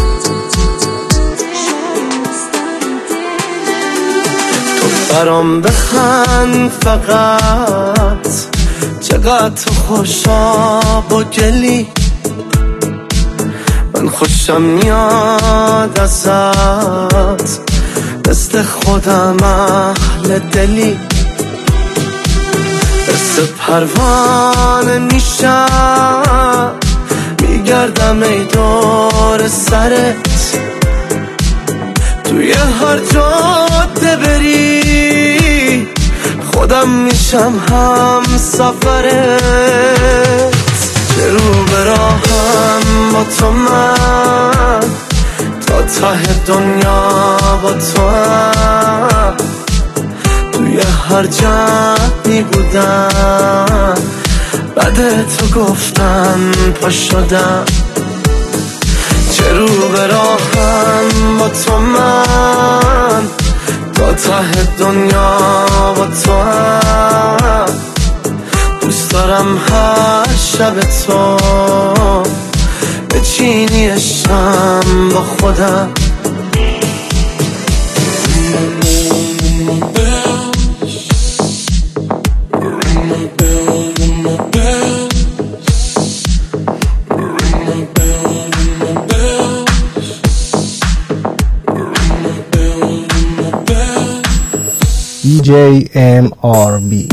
Speaker 6: تو برام بخند فقط، چقدر تو خوشاب و گلی، من خوشم میاد ازت، مثل خودم اهل دلی. مثل پروانه میشم میگردم ای دور سرت، توی هر جاده بری خودم میشم هم سفرت. چه رو به راهم با تو من، تا ته دنیا با تو هم، توی هر جمعی بودم بعد تو گفتم پا شدم. چه رو به راهم با تو من تا ته دنیا با تو هم دوست دارم هر شب تو بچینیشم با خودم
Speaker 1: دی جی ام آر بی.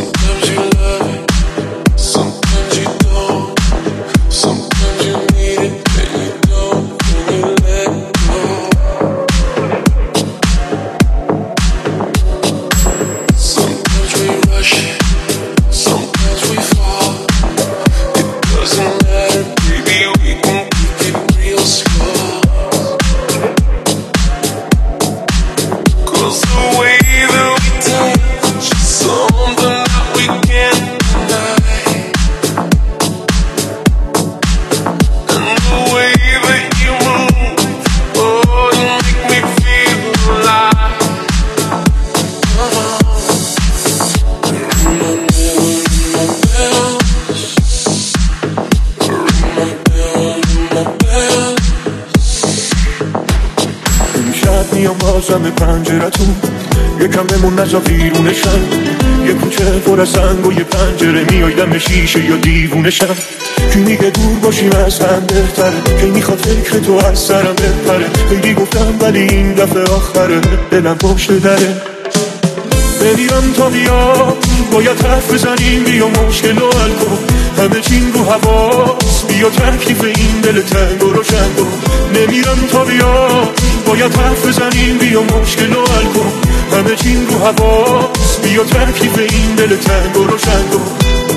Speaker 3: بازم پنجرتون یکم بمون نزا بیرونشم یه کوچه پر از سنگ و یه پنجره میای دم شیشه یا دیوونشم کی میگه دور باشیم از هم بهتره کی میخواد فکر تو از سرم بپره خیلی گفتم ولی این دفعه آخره دلم پشت دره بمیرم تا بیا باید حرف بزنیم بیا مشکل و حل کن همه چین رو حواس بیا تکلیف این دل تنگ و روشن کن نمیرم تا بیا باید حرف بزنیم بیا مشکل و حل کن همه چین رو حواس بیا تکلیف این دل تنگ و روشن کن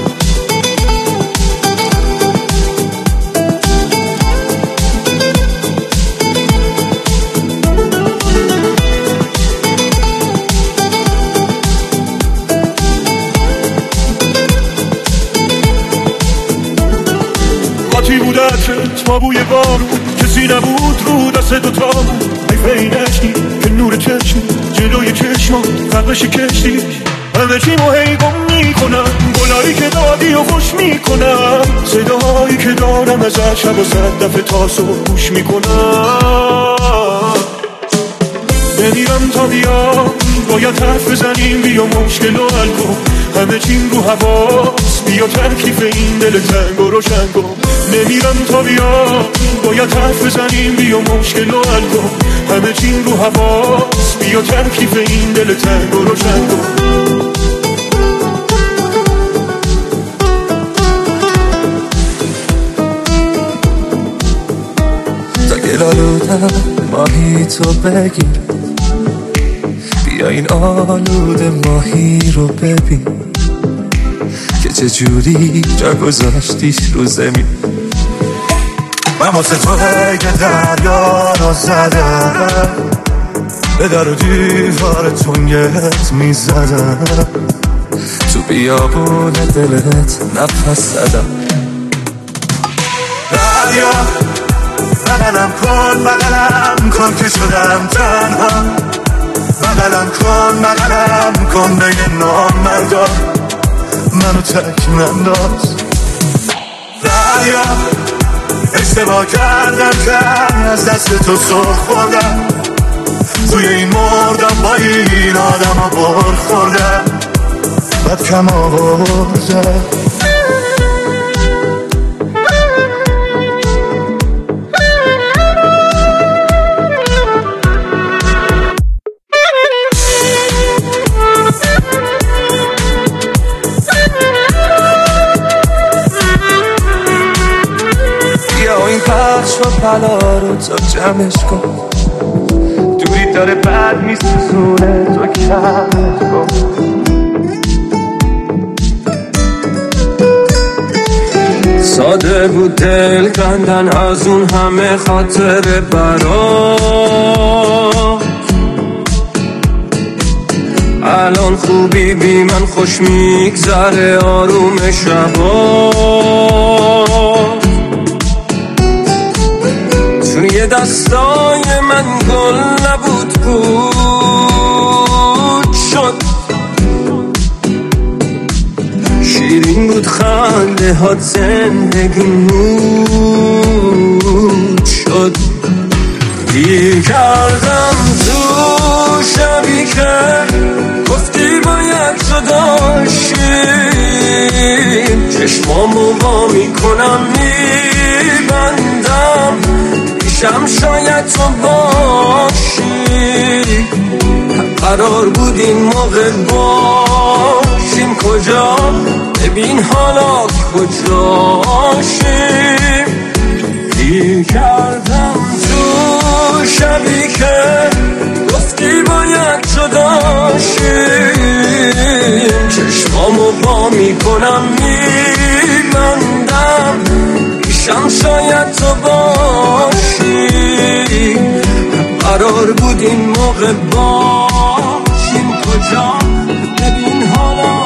Speaker 3: خاطی بود عطرت تابوی بارون کسی نبود رو دست دوتامون حیفه این عشقی که نور چشمی جلوی چشمان قلبش کشتی همه چی مو هی گم میکنم گلایی که دادی و خوش میکنم صداهایی که دارم از شب و صد دفعه تا صبح گوش میکنم بمیرم تا بیا باید حرف بزنیم بیا مشکل و حل کن همه چین رو حواس بیا تکلیف این دل تنگ و روشن کن نمیرم تا بیا باید حرف بزنیم بیا مشکل و حل کن همه چین رو حواس بیا تکلیف این دل تنگ و روشن کن
Speaker 9: تا گل آلودم ماهی تو بگیر بیا این آلوده ماهی رو ببین که چجوری جا گذاشتیش رو زمین
Speaker 3: من واسه تو که دریا رو زدم به در و دیوار تونگت میزدم
Speaker 9: تو بیابون دلت نفس زدم
Speaker 3: دریا بغلم کن بغلم کن که شدم تنها بغلم کن بغلم کن بین نامردا منو تک ننداز دریا اشتباه کردم که از دست تو سر خوردم توی این مردم با این آدم ها بر خوردم بد کم آوردم
Speaker 9: پخش و پلا رو تو جمعش کن دوری داره بد میسوزونه تو کمش کن ساده بود دل کندن از اون همه خاطر برا الان خوبی بی من خوش میگذره آروم شبا توی
Speaker 7: توی دستای من گل نبود بود شد، شیرین بود خنده هات زندگی مود شد. گیر کردم تو شبی که گفتی باید جداشیم، چشمامو با میکنم میبندم پیشم شاید تو باشی. قرار بود این موقع باشیم کجا، ببین حالا کجاشیم. گیر کردم تو شبی که گفتی باید جداشیم، چشمامو با میکنم میبندم پیشم شاید تو باشی. قرار بود این موقع باشیم کجا، bebin hala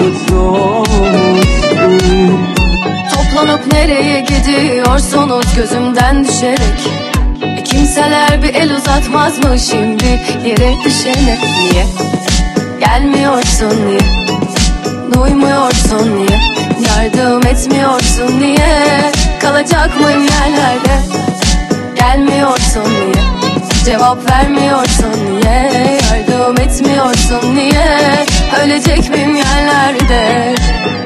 Speaker 7: kızıyorsun.
Speaker 5: Toplanıp nereye gidiyorsunuz gözümden düşerek? E kimseler bir el uzatmaz mı şimdi yere düşene? Niye? Gelmiyorsun niye? Duymuyorsun niye? Yardım etmiyorsun niye? Kalacak mıyım yerlerde? Gelmiyorsun niye? Cevap vermiyorsun niye? Yardım etmiyorsun niye? Ölecek miyim yerlerde?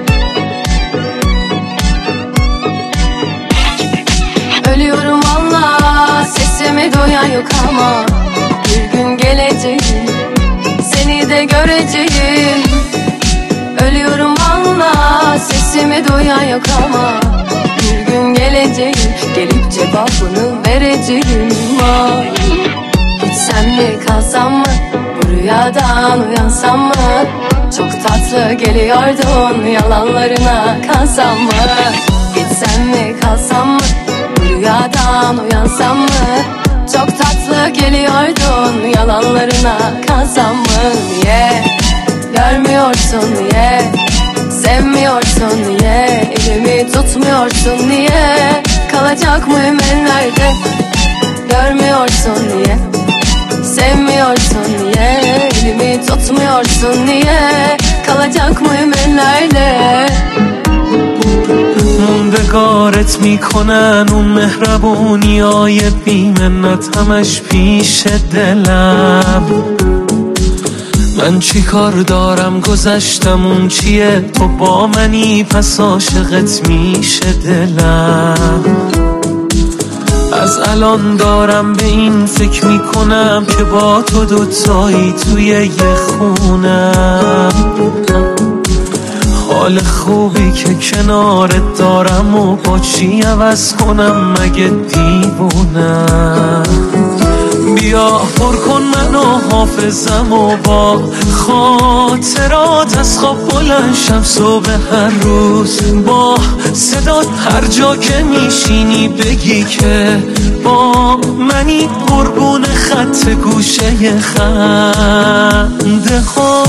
Speaker 5: Ölüyorum valla, sesimi duyan yok ama bir gün geleceğim, seni de göreceğim. Ölüyorum valla, sesimi duyan yok ama bir gün geleceğim, gelip cevabını vereceğim. Ay, gitsem mi kalsam mı, bu rüyadan uyansam mı? Çok tatlı geliyordun, yalanlarına kalsam mı? Gitsem mi kalsam mı, bu rüyadan uyansam mı? Çok tatlı geliyordun, yalanlarına kalsam mı? Niye görmüyorsun, niye sevmiyorsun, niye elimi tutmuyorsun, niye kalacak mıyım ellerde? Görmüyorsun niye, sevmiyorsun niye, elimi tutmuyorsun niye, kalacak mıyım ellerde?
Speaker 9: موندگارت میکنن اون مهربونیای بیمنت همش پیش دلم. من چی کار دارم گذشتم اون چیه، تو با منی پس عاشقت میشه دلم. از الان دارم به این فکر میکنم که با تو دوتایی توی یه خونم. حال خوبی که کنارت دارم و با چی عوض کنم مگه دیوونم. بیا پر کن منو حافظم و با خاطرات از خواب بلند شم صبح هر روز با صدات هر جا که میشینی بگی که با منی قربون خط گوشه خنده ها.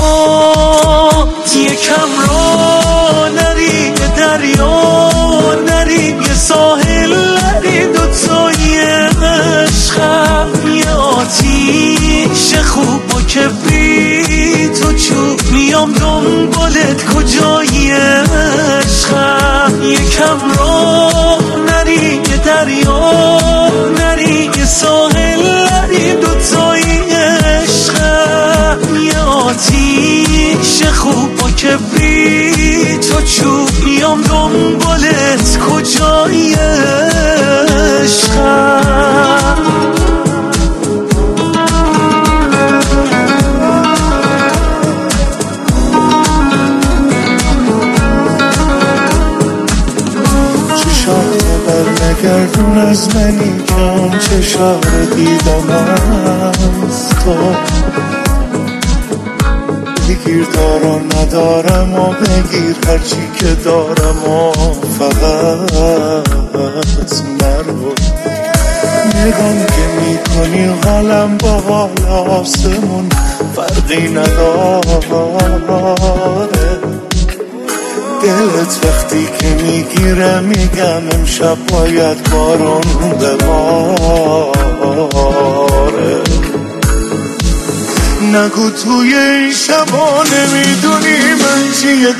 Speaker 9: یکم را نری یه دریا نری یه ساحل نری دوتایی عشقم یه آتیش خوب و کبریت و چوب میام دنبالت کجایی عشقم. یکم را نری یه دریا نری یه ساحل نری دوتایی عشقم یه آتیش خوب و کبریت و چوب میام دنبالت کجایی عشقم.
Speaker 3: برنگردون از منی کم چشار دیدم از تو. بگیر دارم ندارم و بگیر هرچی که دارم و فقط نرو. نگام که میکنی حالم با حال آسمون فرقی نداره. دلت وقتی که میگیره میگم امشب باید بارون بباره. نگو توی این شبا نمیدونی من چیه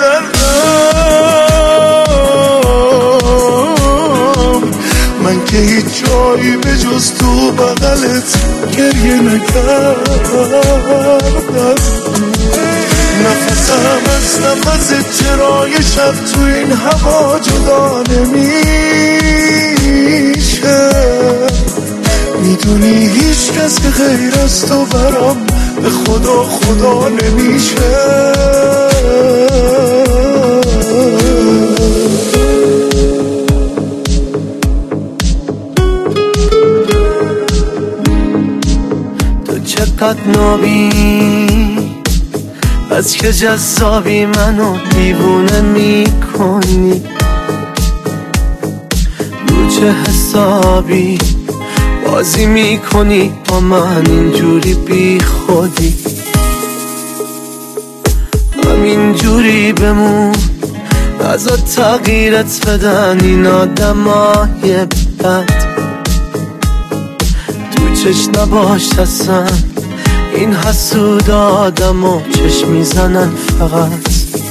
Speaker 3: دردم، من که هیچ جایی به جز تو بغلت گریه نکردم. نفسم از نفست چرای شب تو این هوا جدا نمیشه، میدونی هیچ کس که غیر از تو برام به خدا خدا نمیشه.
Speaker 6: تو چقدر نابی بس که جذابی، منو دیوونه میکنی. رو چه حسابی بازی میکنی با من اینجوری بی خودی؟ همینجوری بمون بذار تغییرت بدن این آدمای بد. تو چش نباش اصلا، این حسود آدم و چشم میزنن فقط.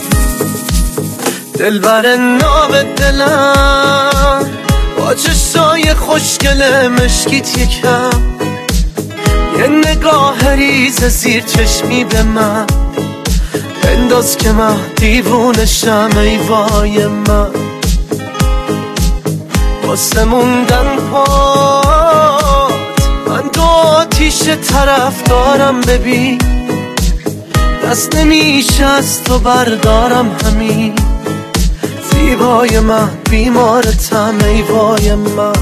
Speaker 6: دلبر ناب دلم با چشای خوشگل مشکیت یکم، یه نگاه ریز زیر چشمی به من انداز که من دیوونشم. ای وای من واسه موندن پات من دو آتیش طرف دارم. ببین دست نمیشه از تو بردارم، همین زیبای من بیمارتم. ای وای من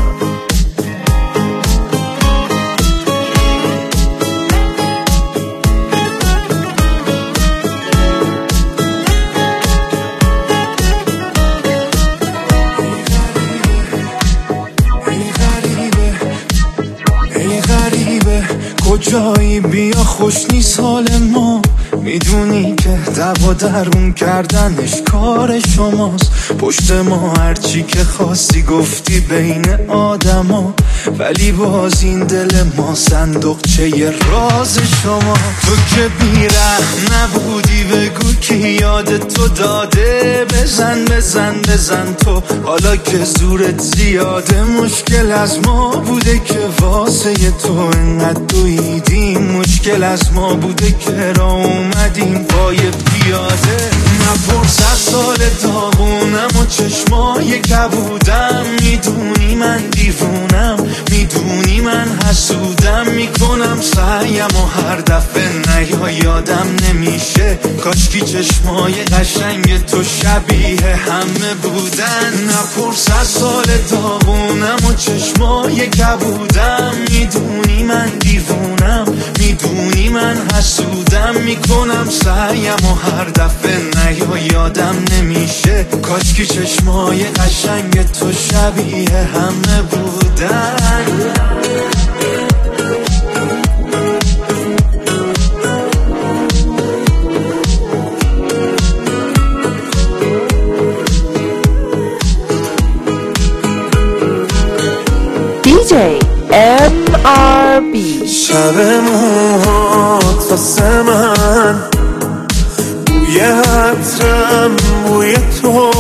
Speaker 3: کجایی بیا خوش نیست حال ما، میدونی که دوا درمون کردنش کار شماست. پشت ما هرچی که خواستی گفتی بین آدما، ولی باز این دل ما صندوقچه ی راز شما. تو که بیرحم نبودی بگو که یاد تو داده، بزن بزن بزن تو حالا که زورت زیاده. مشکل از ما بوده که واسه تو انقدر دویدیم، مشکل از ما بوده که را اومدیم پای پیاده. نپرس از سال داغونم و چشمای کبودم، میدونی من دیوونم، میدونی من حسودم. میکنم سعیم و هر دفعه نیا یادم نمیشه، کاشکی چشمای قشنگ تو شبیه همه بودن. نپرس از سال داغونم و چشمای کبودم، میدونی من دیوونم، میدونی من حسودم. میکنم سعیم و هر دفعه نیا یادم نمیشه، کاشکی چشمای قشنگ تو شبیه همه بودن.
Speaker 4: دی جی ام آر بی.
Speaker 3: شب موهات واسه من بوی عطرم بوی تو،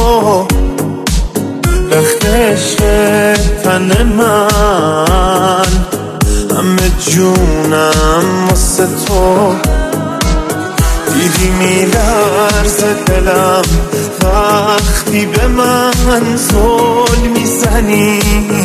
Speaker 3: رختش تن من همه جونم واسه تو. دیدی میلرزه دلم وقتی به من زل میزنی،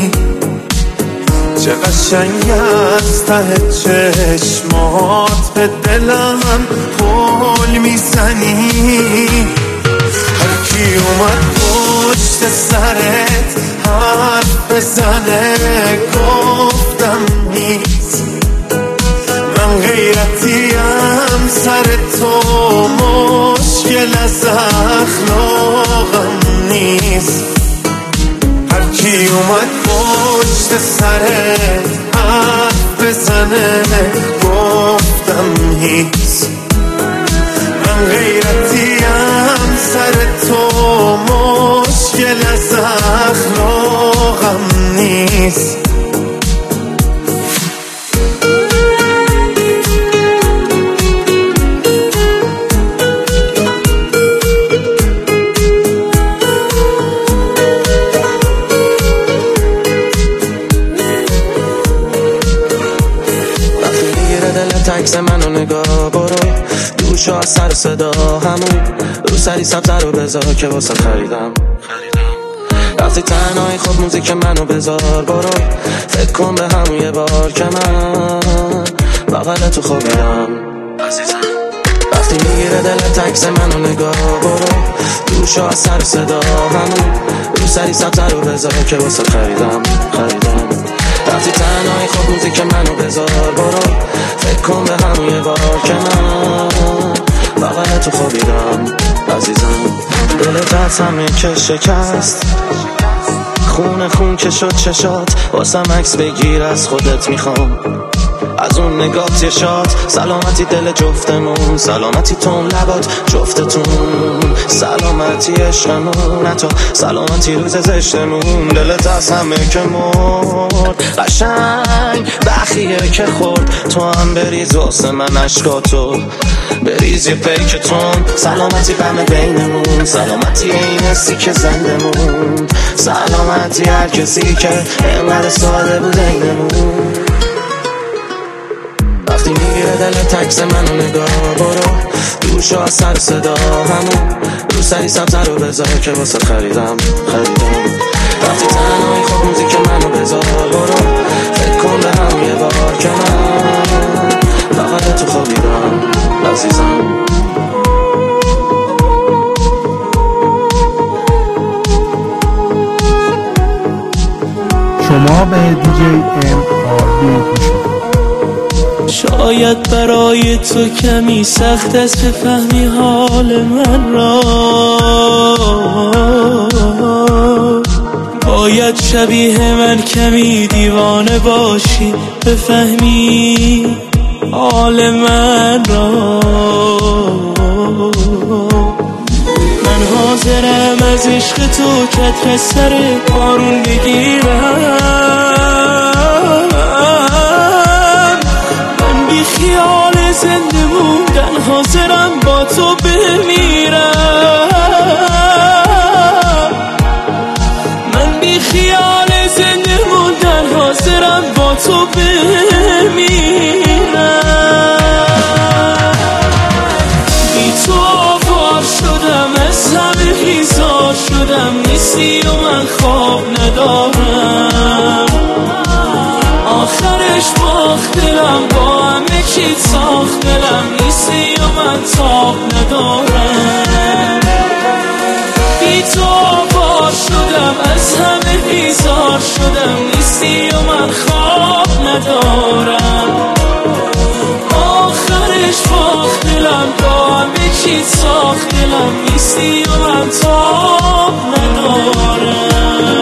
Speaker 3: چه قشنگ از ته چشمات به دلم پل میزنی. هر کی اومد پشت سرت حرف بزنه گفتم نیست، من غیرتیم سر تو، مشکل از اخلاقم نیست. هر کی اومد پشت سرت حرف بزنه گفتم هیچ، من غیرتیم سر تو،
Speaker 8: دوشا سر صدا همون رو سری سبزه رو بذار که واسه خریدم. وقتی تنهایی خب موزیک منو بذار برو فکر کن به همون یه بار که من بغل تو خوابیدم. وقتی میگیره دل تکس منو نگاه برو دوشا سر صدا همون رو سری سبزه رو بذار که واسه خریدم خریدم. وقتی تنهایی خب موزیک منو بذار برو فکر کن به همون یه بار که من بغل تو خوابیدم عزیزم. دلت از همه که شکست خون خون که شد چشات واسم عکس بگیر از خودت میخوام از اون نگات یه شاد. سلامتی دل جفتمون سلامتی تون لبات جفتتون سلامتی عشقمون حتی سلامتی روز زشتمون. دلت از همه که مرد قشنگ بخیه که خورد تو هم بریز واسه من عشقاتو بریز یه پیکتون. سلامتی بمه بینمون سلامتی این حسی که زنده موند سلامتی هر کسی که اینقدر ساده بود اینمون. وقتی میگیره دل تکس منو نگاه برو دوشا سر صدا همون رو سری سبزه رو بذار که واسه خریدم خریدم. وقتی تنهایی خب موزیک منو بذار برو فکر کن به همون یه بار که من بغل تو خوابیدم عزیزم.
Speaker 1: شما به دیجی ام آر بی گوش می‌کنید.
Speaker 10: شاید برای تو کمی سخت است بفهمی حال من را باید شبیه من کمی دیوانه باشی بفهمی حال من را. من حاضرم از عشق تو کتر سر بارون بگیرم من بی خیال زنده موندن حاضرم با تو بمیرم من بی خیال زنده موندن حاضرم با تو بمیرم. بی تو آوار شدم از همه بیزار شدم نیستی و من خواب ندارم آخرش باخت دلم با همه چیز ساخت دلم نیستی و من تاب ندارم. بی تو آوار شدم از همه بیزار شدم نیستی و من خواب ندارم آخرش باخت دلم با همه چیز ساخت دلم نیستی و من تاب ندارم.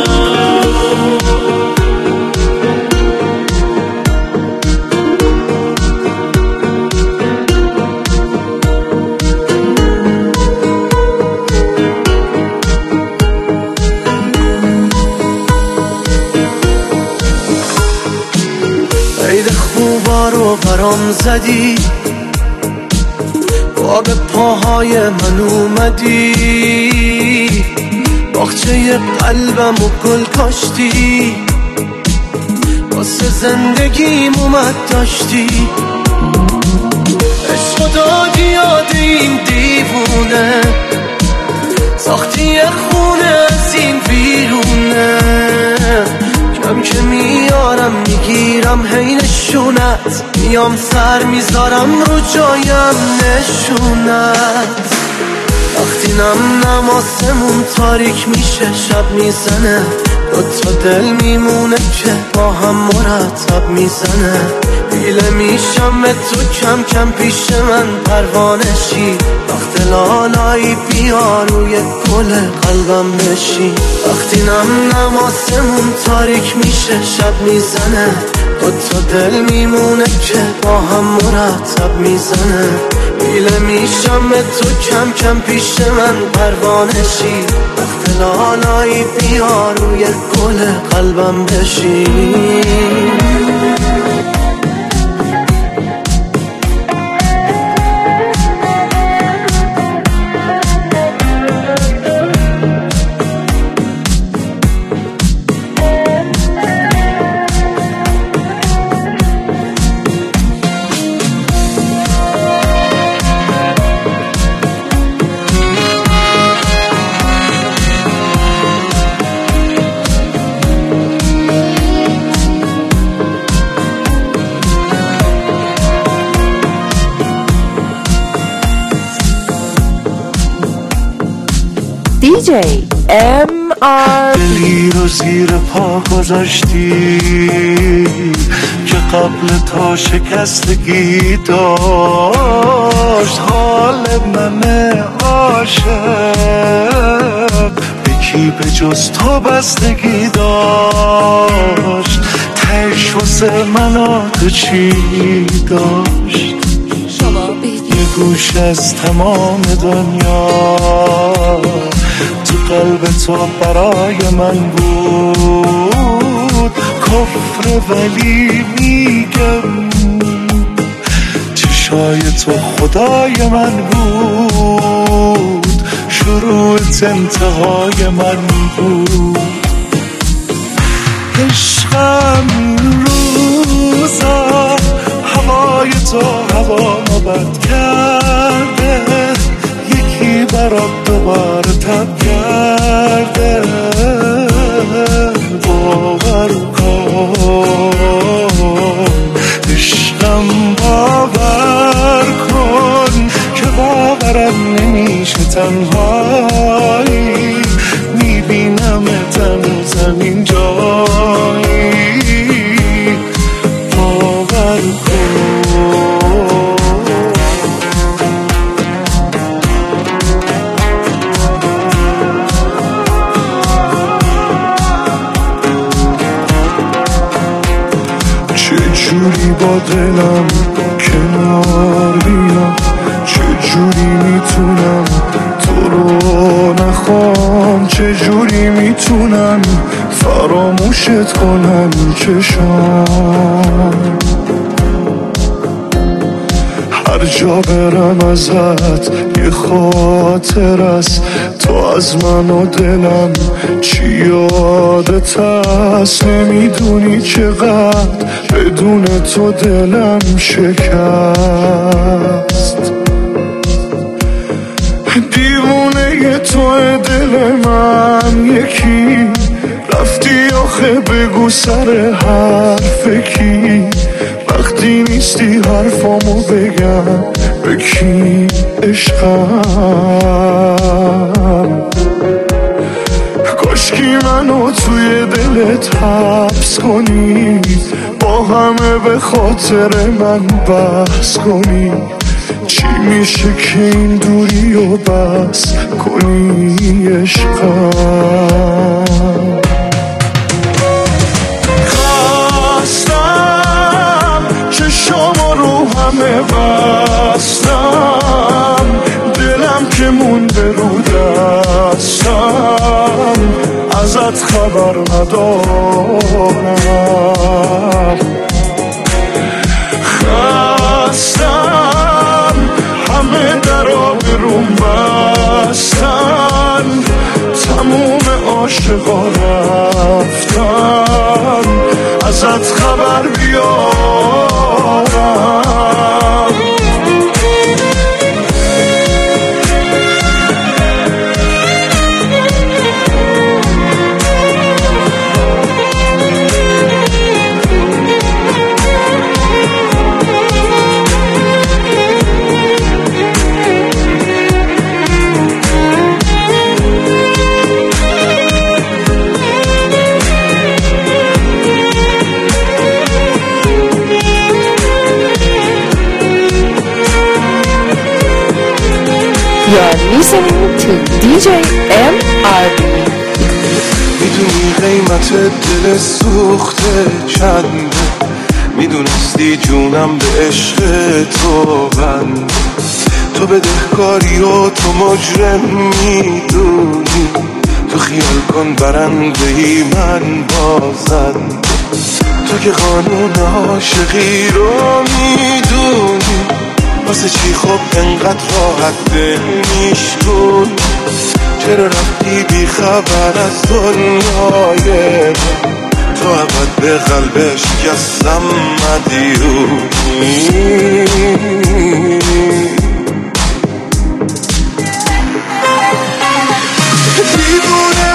Speaker 6: عید خوبا رو برام زدی با به پاهای من اومدی باغچه قلبم و گل کاشتی واسه زندگیم اومد داشتی عشق دادی یاد این دیوونه ساختی خونه از این ویرونه کم که میارم میگیرم هی نشونت میام سر میذارم رو جایم نشونت وقتی نم نماسمون تاریک میشه شب میزنه دو تا دل میمونه که با هم مرتب میزنه پیله میشم به تو کم کم پیش من پروانشی وقت لالایی بیا روی گل قلبم بشی وقتی نم نماسمون تاریک میشه شب میزنه دو تا دل میمونه که با هم مرتب میزنه پیله میشم به تو کم کم پیش من پروانشی وقت لالایی بیا روی گل قلبم بشی.
Speaker 4: جی ام آر بی.
Speaker 3: دلی رو زیر پا گذاشتی که قبل تا شکستگی داشت. حال من عاشق به کی به جز تو بستگی داشت. تهش واسه من و تو چی داشت؟ یه گوش از تمام دنیا تو قلب تو برای من بود. کفر ولی میگم چشای تو خدای من بود. شروعت انتهای من بود. عشقم روزا هوای تو هوا ما بد کرده. یکی برات دوباره تب کرده. باور کن عشقم، باور کن که باورم نمیشه. تنهایی میبینم تنوزم این جایی. باور کن چجوری با دلم کنار بیام. چجوری میتونم تو رو نخوام. چجوری میتونم فراموشت کنم چشام. هر جا برم ازت یه خاطر است. تو از من و دلم چی یادت هست. نمیدونی چقدر بدون تو دلم شکست. دیوونه تو دل من یکی رفتی آخه بگو سر حرف کی. وقتی نیستی حرفامو بگم به کی عشقم. کاشکی منو توی دلت حبس کنی. با همه به خاطر من بحث کنی. چی میشه که این دوری و بس کنی عشقم. خواستم چشام رو همه بستم. دلم که مونده رو دستم. ازت خبر ندارم. خواستم همه درا بروم بستن. تموم عاشقا رفتن. ازت خبر بیارم.
Speaker 4: You're listening to دی جی ام آر بی.
Speaker 3: میدونی قیمت دل سوخته چنده. میدونستی جونم به عشق تو بنده. تو بدهکاری و تو مجرم میدونی. تو خیال کن برنده ای من بازنده. تو که قانون عاشقی رو میدونی. واسه چی خب انقدر راحت دل میشکن. چرا رفتی بی خبر از دنیای تو. ابد به قلبش کسم مدیونی. دیوونه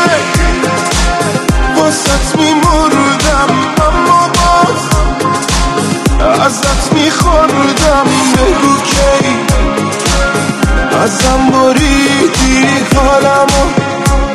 Speaker 3: واسط میمردم. اما باز ازت میخوردم. بگو کی ازم بریدی حالمو.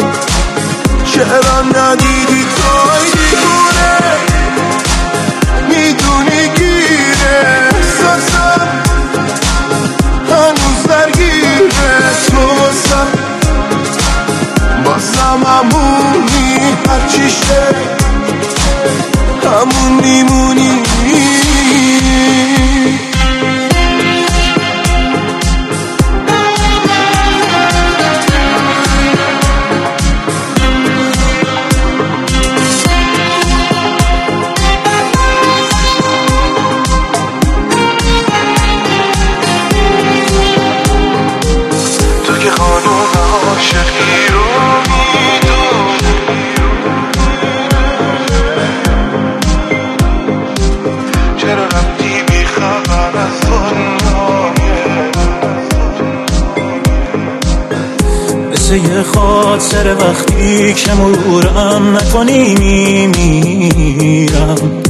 Speaker 2: مثل یه خاطر وقتی که مرورم نکنی میمیرم،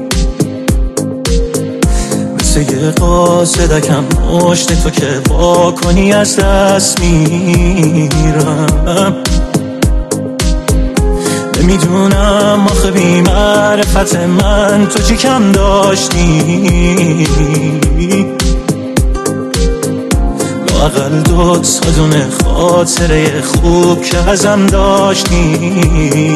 Speaker 2: مثل یه قاصدکم مشت تو که وا کنی از دست میرم. نمیدونم آخه بی معرفت من تو چی کم داشتی، لااقل دو تا دونه خاطره خوب که ازم داشتی.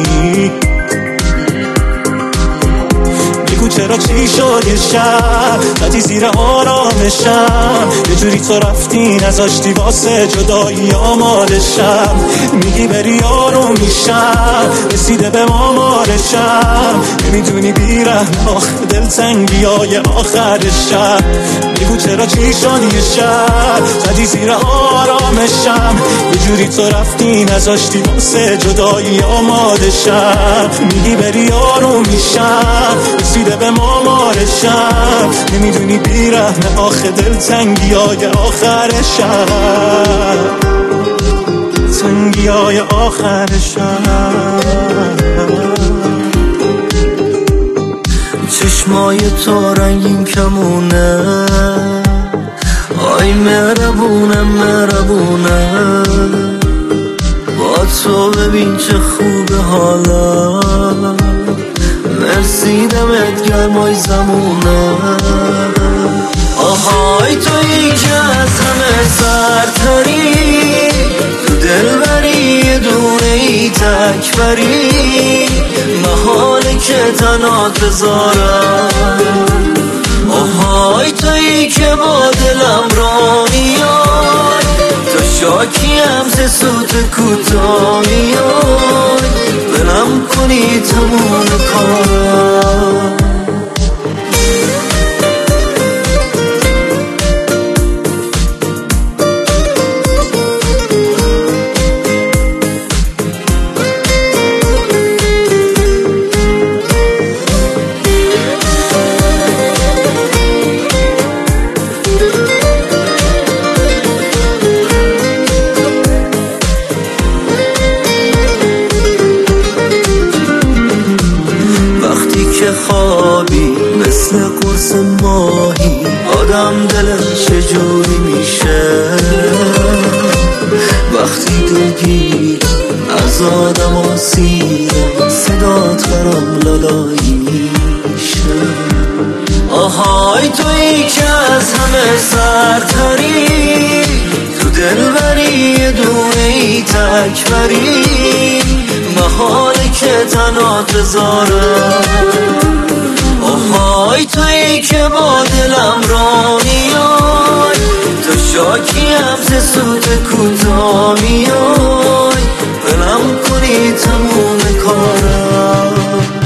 Speaker 2: بگو چرا چی شد یه شب زدی زیر آرامشم، یه جوری تو رفتی نذاشتی واسه جدایی آمادشم. میگی بری آروم میشم رسیده به مامارشم، نمیدونی بیرحم آخه دلتنگی های آخر شب. بگو چرا چی شد یه شب زدی زیر آرامشم، یه جوری تو رفتی نذاشتی واسه جدایی آمادشم. میگی بری آروم میشم رسیده به مامارشم، نمیدونی بیرحم آخه دلتنگی های آخر شب، تنگی های آخر شب.
Speaker 6: چشمای تو رنگین کمونه، آی مهربونه مهربونه، با تو ببین چه خوبه حالا، مرسی دمت گرمای زمونه. آهای تویی که از همه سرتری، تو دل بری یه دونه ای تک بری، محاله که تنات بذارم. آهای تویی که با دلم را میای، تو شاکی هم ز سوت کوتا میای، بلم کنی تموم کارم. خوابی مثل قرص ماهی، آدم دلش چجوری میشه وقتی دلگیر از آدم آسیرم، صدات برام لالایی میشه. آهای تویی که از همه سرتری، تو دل بری یه دونه ای تک بری، محاله که تنات بذارم. آهای تویی که با دلم را میای، تو شاکی هم ز سوت کوتا میای، بلم کنی تموم کارم.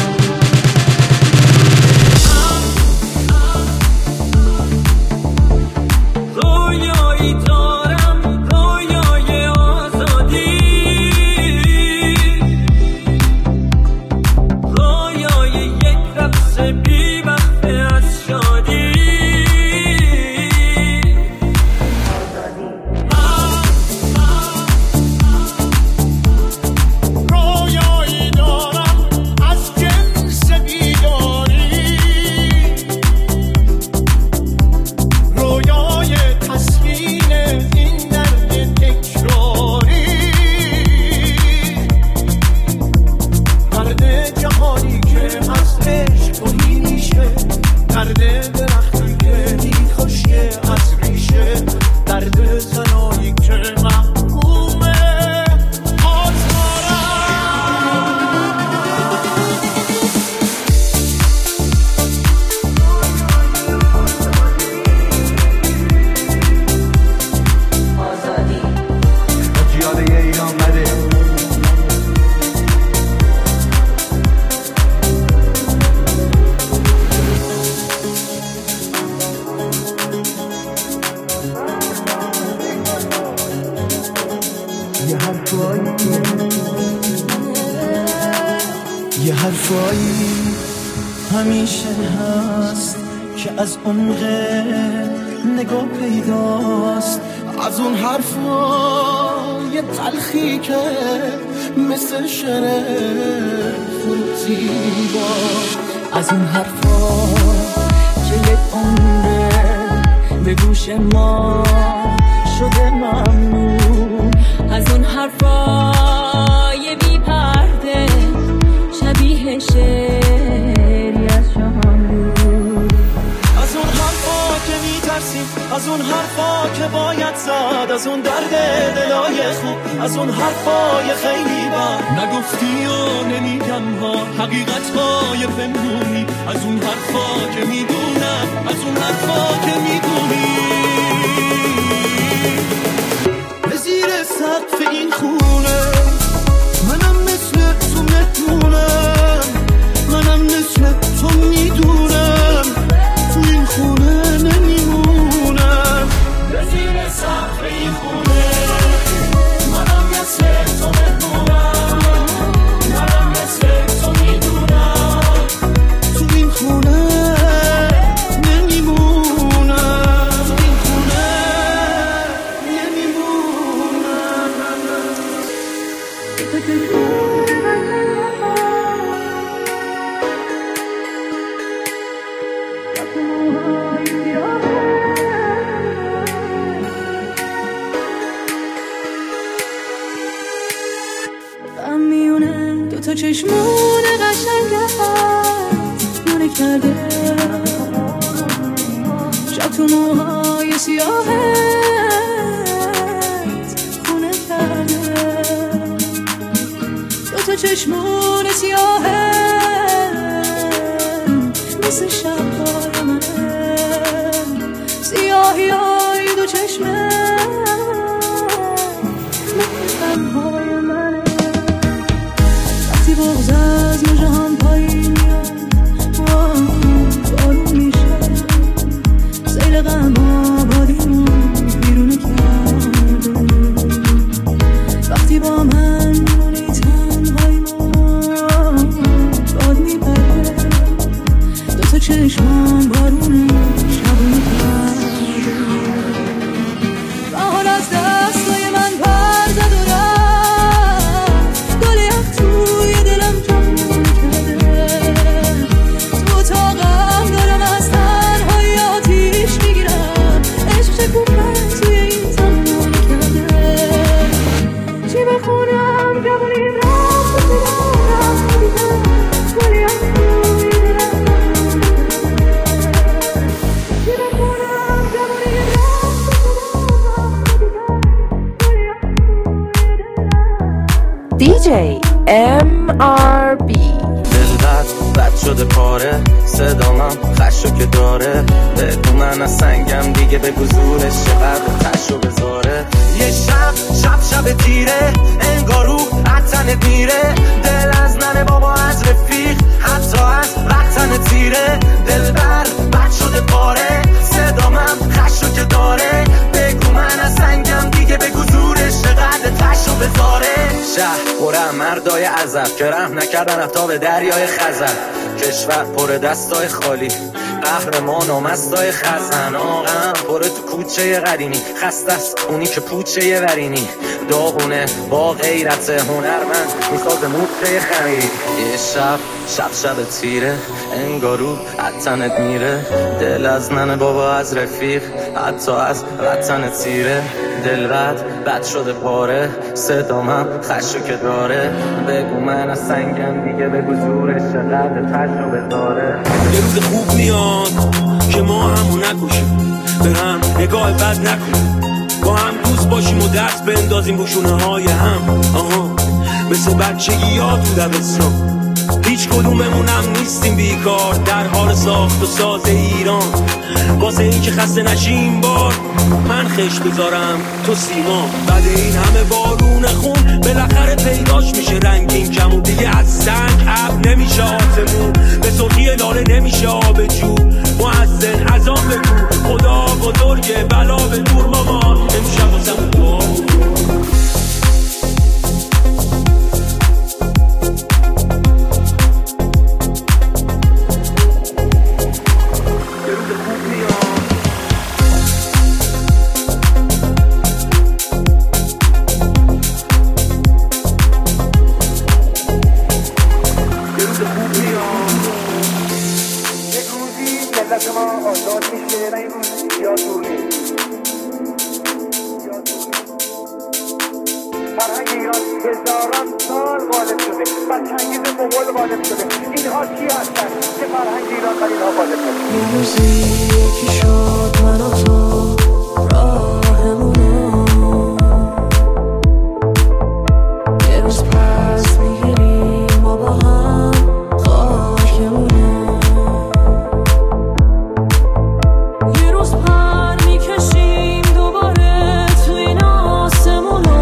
Speaker 2: یه حرفایی همیشه هست که از عمق نگاه پیداست، از اون حرفا
Speaker 6: یه تلخی که مثل شنه فروتی با از اون حرفا که یک عمره به گوش ما شده ممنون،
Speaker 5: از اون حرفای بی پرده شبیه شعری از شاملو،
Speaker 6: از اون حرفا که میترسیم، از اون حرفا که باید زد، از اون درد دلای خوب، از اون حرفای خیلی بد نگفتی و نمیگم ها، حقیقت های پنهونی، از اون حرفا که میدونم، از اون حرفا که میدونی به زیر سقف این خونه منم مثل تو مهمونم، منم مثل تو میدونم تو این خونه نمیمونم، به زیر سقف این خونه منم مثل تو مهمونم، منم مثل تو میدونم تو این خونه نمیمونم، تو این خونه
Speaker 5: غم میونه دو تا چشمون قشنگه مونه کرده، شب تو موهای سیاهت خونه کرده، دو تا چشمون سیاهت مثل شبهای منه، سیاهی های دو چشمت مثل شبهای منه، وقتی بغض از مژه هم پایین میاد بارون میشه، سیل غم آبادیمون بیرونه کرده، وقتی با من میمونی تنهایی ما باد میپره، دوتا چشمام بارونه شبونه کرده، بهار از دستای من پر زد و رفت، گل یخ توی دلم جمعون کرده، تو اتاقم دارم از تنهایی آتیش میگیرم، عشق شکوفه توی این زمان کرده، چی بخونم جوونیم رفت و رفت دیدم، گل یخ توی دلم چی بخونم جوونیم رفت
Speaker 4: دی جی ام آر بی.
Speaker 8: دلبر بد شده پاره، صدامم خشو که داره، بگو من از سنگم دیگه بگو زورش چقدر خشو بذاره، یه شب شب شب تیره انگارو عطنت میره، دل از ننه بابا از رفیق حتی از وقتن تیره، دلبر بد شده پاره، صدامم خشو که داره، بگو من از سنگم دیگه بگو زورش چقدر خشو بذاره، شهر پره مردای عذب که رحم نکردن حتی به دریای خزر، کشور پر دستای خالی، قهرمان و مستای خزن، آقام پر تو کوچه قدیمی، خسته است اونی که پوچه ورینی، داغونه با غیرت هنرمند میساز موچه خرید، یه شب شب شب تیره انگارو عطنت میره، دل از ننه بابا از رفیق حتی از وطن تیره، دل بد بد شده پاره، صدامم خشو که داره، بگو من از سنگم دیگه بگو زورش چقدر تشو بذاره،
Speaker 10: یه روز خوب میاد که ما همون نکشیم، به هم نگاه بد نکنیم، با هم دوست باشیم و دست بندازیم با شونه های هم، آها مثل بچگی یا تو دبستان، هیچ کدوممونم نیستیم بیکار در حال ساخت و ساز ایران، واسه این که خسته نشیم بار من خش بذارم تو سیما، بعد این همه بارون خون بالاخره پیداش میشه رنگین کم و دیگه از سنگ اب نمیشه آسمون، به سرخی لاله نمیشه آب جو، مؤذن اذان بگو خدا بزرگه بلا به دور مامان امشب واسمون دعا.
Speaker 11: ایران هزاران سال غالب شده و چنگیز مغول غالب شده. اینها کی هستن که فرهنگ ایران بر اینها غالب شده؟
Speaker 6: یه روزی یکی شد من و تو راهمونو، یه روز پس میگیریم ما با هم خاکمونو،
Speaker 5: یه روز پر میکشیم دوباره تو این آسمونو،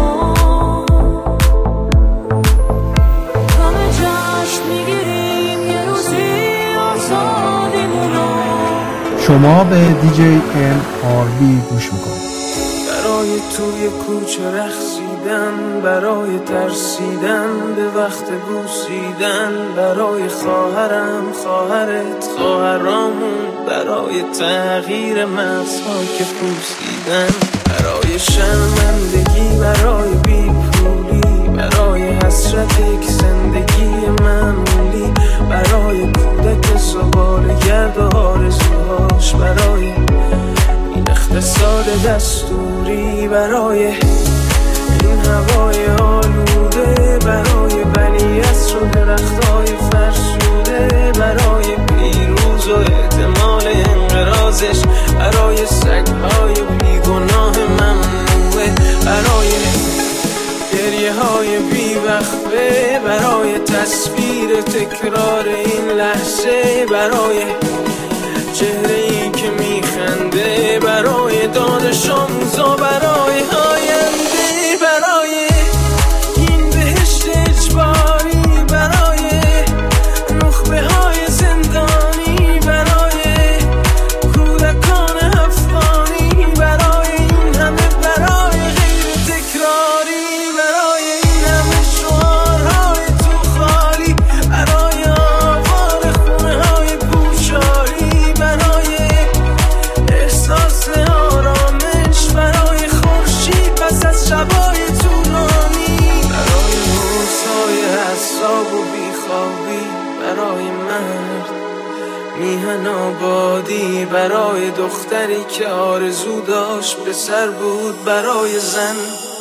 Speaker 5: همه جشن میگیریم یه روزی آزادیمونو.
Speaker 1: شما به دیجی ام آر بی گوش میکنید.
Speaker 6: برای توی کوچه رقصیدن، برای ترسیدن به وقت بوسیدن، برای خواهرم خواهرت خواهرامون، برای تغییر مغزها که پوسیدن، برای شرمندگی، برای بیپولی، برای حسرت یک زندگی معمولی، برای کودک زباله‌گرد و آرزوهاش، برای این اقتصاد دستوری، برای این هوای آلوده، برای ولیعصر و درختای فرسوده، برای پیروز و احتمال انقراضش، برای سگهای بیگناه ممنوعه، برای گریه های بیوقفه، برای تصویر تکرار این لحظه، برای چهره‌ای که میخنده، برای دانش آموزا، برای آینده، برای این بهشت اجباری، برای نخبه های زندانی، برای کودکان افغانی، برای این همه برای غیر تکراری، برای این همه شعارهای تو خالی، برای آوار خونه های پوشاری، برای احساس آرامش، برای خورشید پس از شبای طولانی، برای روزهای حساب و بیخوابی، برای مرد میهن آبادی، برای دختری که آرزو داشت پسر بود، برای زن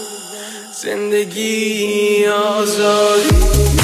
Speaker 6: زندگی آزادی.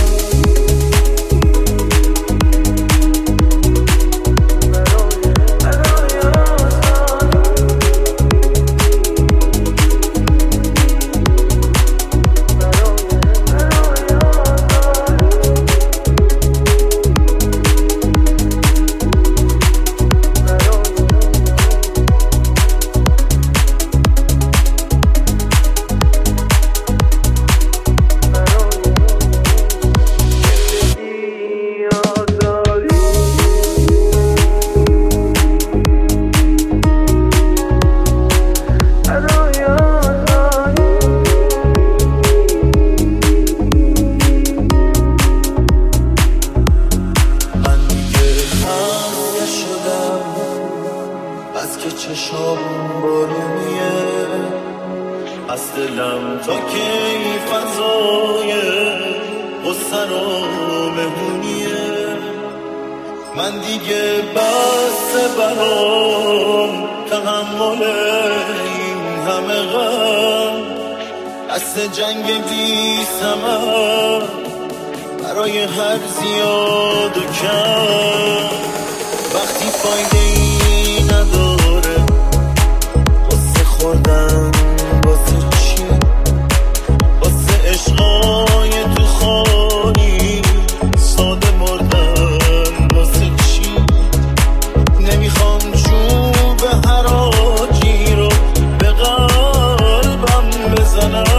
Speaker 2: جنگ بی ثمر برای هر زیاد و کم، وقتی فایده ای نداره قصه خوردن واسه چیه، واسه عشقای تو خالی ساده مردن واسه چی، نمیخوام چوب حراجی رو به قلبم بزنم،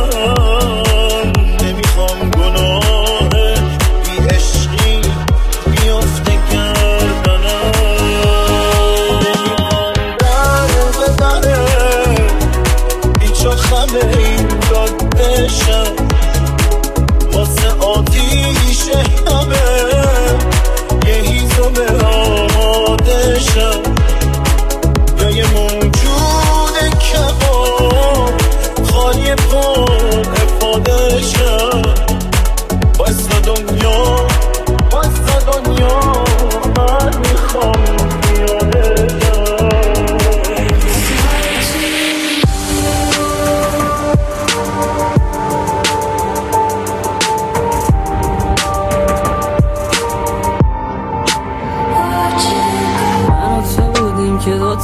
Speaker 6: برای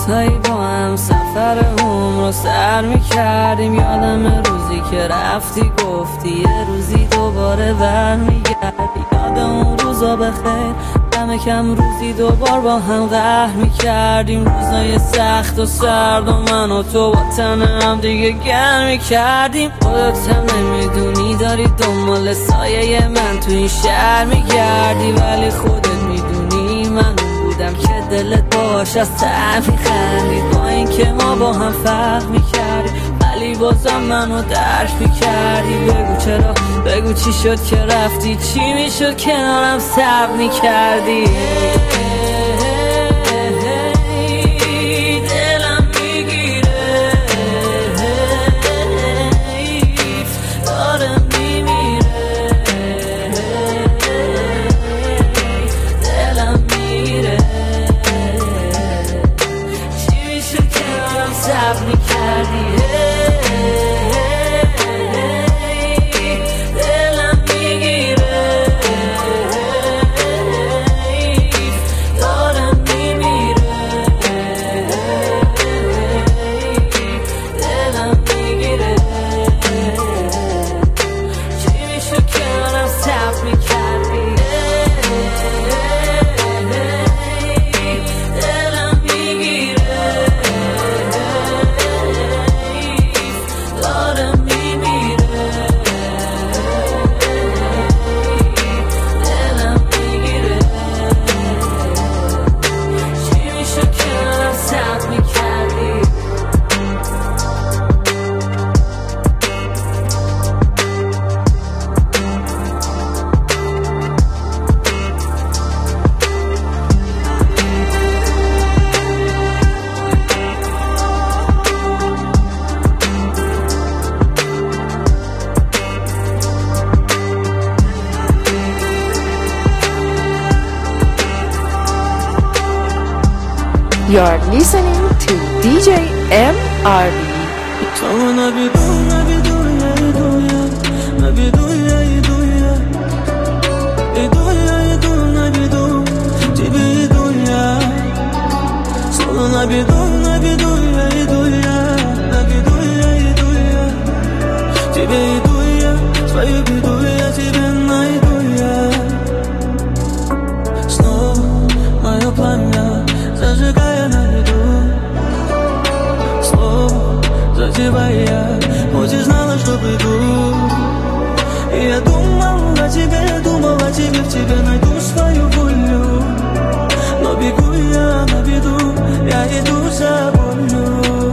Speaker 12: روزهایی با هم سفر هم رو سر میکردیم. یادم روزی که رفتی گفتی یه روزی دوباره برمیگردی. یاد اون روزا بخیر دم کم روزی دوبار با هم قهر میکردیم. روزای سخت و سرد و من و تو با تنم دیگه گرم میکردیم. خودت هم نمیدونی داری دنبال سایه من تو این شهر میگردی، ولی خودت میدونی من بودم که دلت باش از تر میخندید. با این که ما با هم فرق میکردیم ولی بازم منو درک میکردی. بگو چرا، بگو چی شد که رفتی، چی میشد کنارم صبر میکردی. دلم میگیره داره میمیره، دلم میگیره چی میشد کنارم صبر میکردی.
Speaker 4: You're listening to D J M R B.
Speaker 6: Зазевая, хоть знала, что приду. И я думал о тебе, думал о тебе, в тебе найду свою волю. Но бегу я на беду, я иду за болью.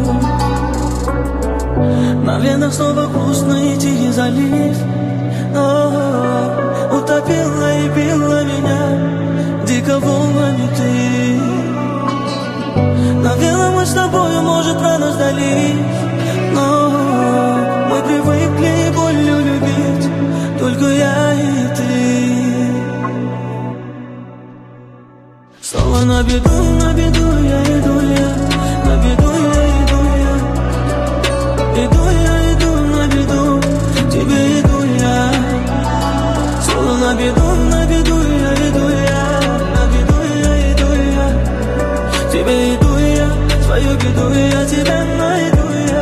Speaker 6: На венах снова грустный тихий залив. О, утопила и била меня дико волнами ты. Наверное, мы с тобою, может, рано сдались. Но мы привыкли болью любить, только я и ты. Снова на беду, на беду я иду я, на беду я иду я. Иду я, иду на беду, тебе иду я. Снова на беду, на беду я иду я, на беду я иду я. Тебе иду я, свою беду я тебя найду.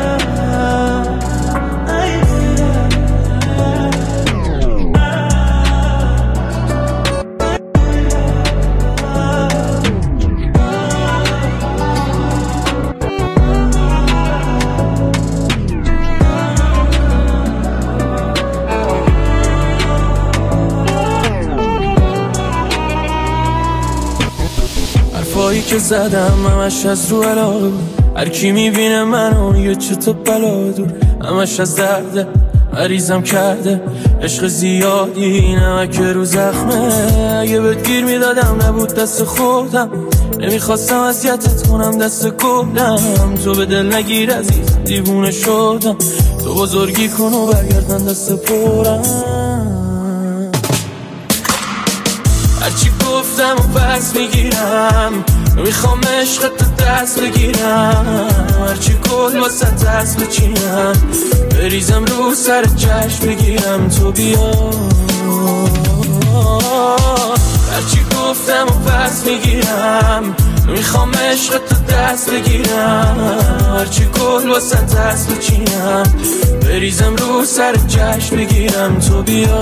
Speaker 10: حرفایی که زدم همش از رو علاقه بود. هر کی میبینه منو میگه چه تو بلا دور. همش از درده مریضم کرده عشق زیادی نمک رو زخمه. اگه بهت گیر میدادم نبود دست خودم، نمیخواستم اذیتت کنم دست گلم. تو به دل نگیر عزیز دیوونه شدم، تو بزرگی کن و برگردن دست پرم. هرچی گفتم و پس میگیرم، میخوام عشقت دست بگیرم. هرچی کل واسه دست بچینم، بریزم رو سر چشم بگیرم تو بیا. هرچی گفتم و پس میگیرم، میخوام عشق تو دست بگیرم، هرچی گل واسه دست بچینم، بریزم رو سر جشن بگیرم تو بیا.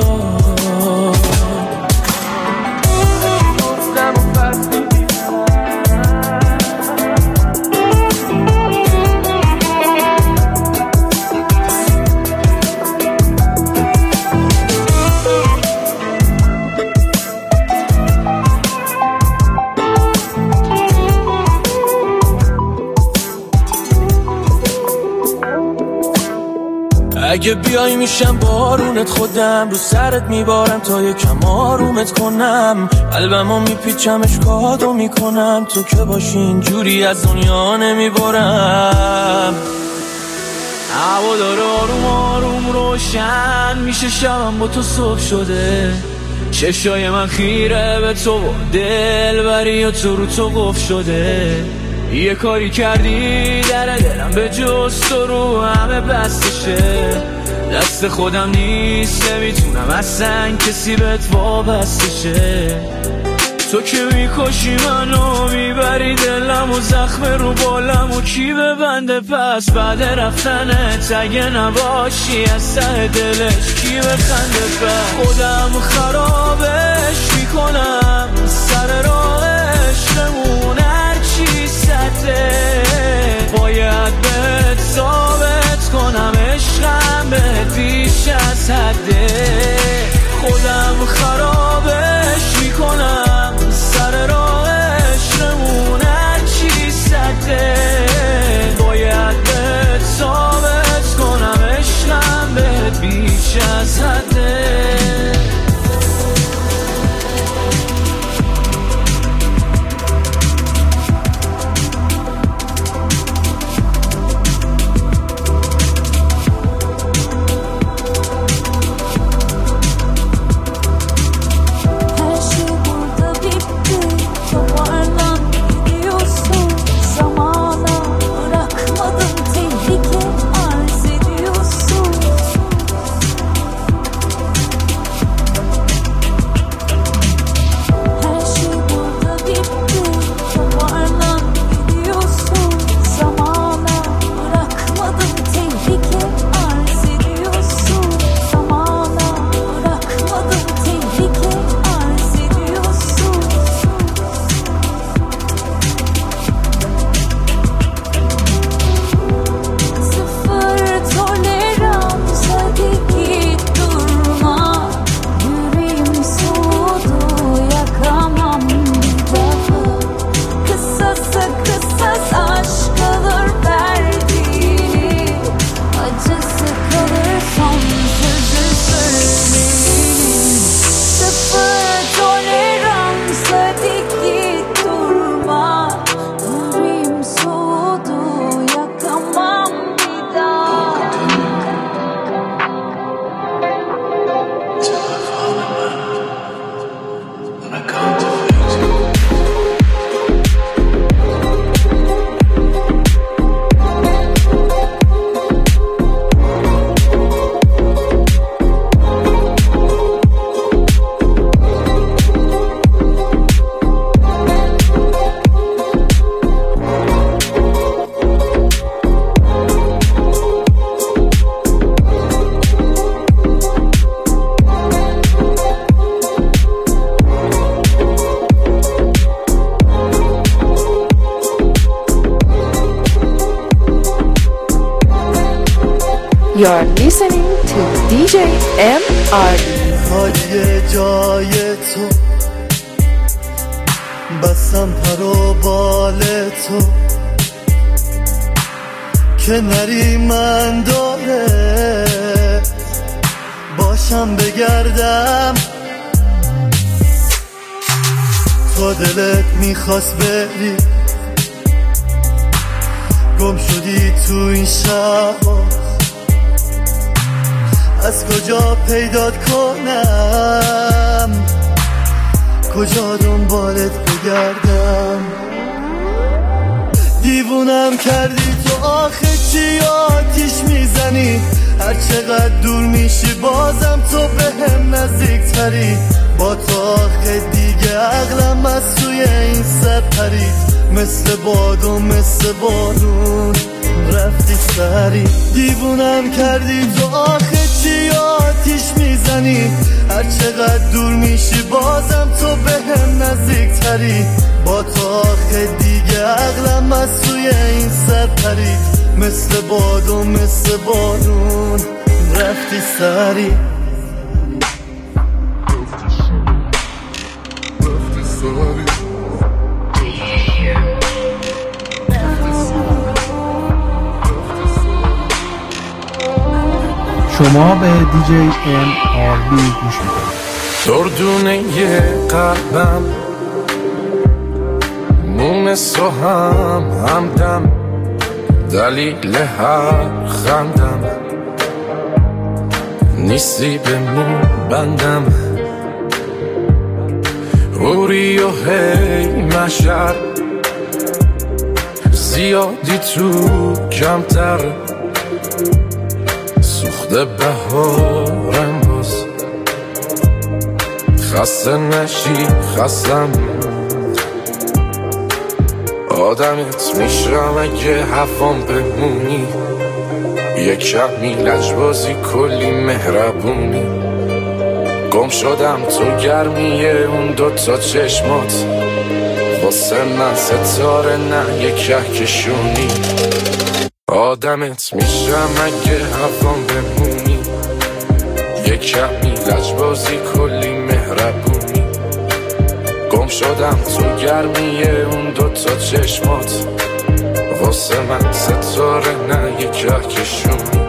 Speaker 10: اگه بیای میشم بارونت، خودم رو سرت میبارم تا یکم آرومت کنم، قلبمو میپیچمش کادو میکنم، تو که باشی اینجوری از دنیا نمیبارم. هوا داره آروم آروم روشن میشه، شبم با تو صبح شده، چشای من خیره به تو و دل بری و تو رو تو قفل شده. یه کاری کردی در دلم به جز تو رو همه بستشه، دست خودم نیست نمیتونم اصلا کسی بهت وابسته شه. تو که میکشی منو میبری دلم و زخم رو بالم و کی ببنده پس بعد رفتنت، اگه نباشی از ته دلش کی بخنده پس. خودم خرابش میکنم سر راهش نمونه، هرچی سطحه باید بهت ثابت کنم عشقم بهت بیش از حده. خودم خرابش میکنم سر راهش نمونه، هرچی سطحه باید بهت ثابت کنم عشقم بهت بیش از حده.
Speaker 4: You're listening to دی جی ام آر بی.
Speaker 6: های جای تو بستم پر و بال تو که نری من داره باشم بگردم. تو دلت میخواست بری گم شدی تو این شب، از کجا پیدات کنم کجا دنبالت بگردم. دیوونم کردی تو آخه چی آتیش میزنی، هر چقدر دور میشی بازم تو به هم نزدیک تری. با تو آخه دیگه عقلم از توی این سر پرید، مثل باد و مثل بارون رفتی سری. دیوونم کردی تو آخه چی آتیش میزنی، هر چقدر دور میشی بازم تو به هم نزدیک تری. با تو آخه دیگه عقلم از سوی این سر پرید، مثل باد و مثل بارون رفتی سری.
Speaker 1: شما به دیجی ام آر بی گوش میکنید.
Speaker 8: دردونه یه قلبم مونس و هم همدم، دلیل هر خندم نیستی به مون بندم. اوری و هی مشر زیادی تو کمتر، سوخته بهارم باز خسته نشی خستم. آدمت میشم اگه هوام بمونی، یک کمی لجبازی کلی مهربونی. گم شدم تو گرمیه اون دوتا چشمات، واسه من ستاره نه یک کهکشونی. آدمت میشم اگه هوام بمونی، یک کمی لجبازی کلی مهربونی. گم شدم تو گرمیه اون دوتا چشمات، واسه من ستاره نه یک کهکشونی.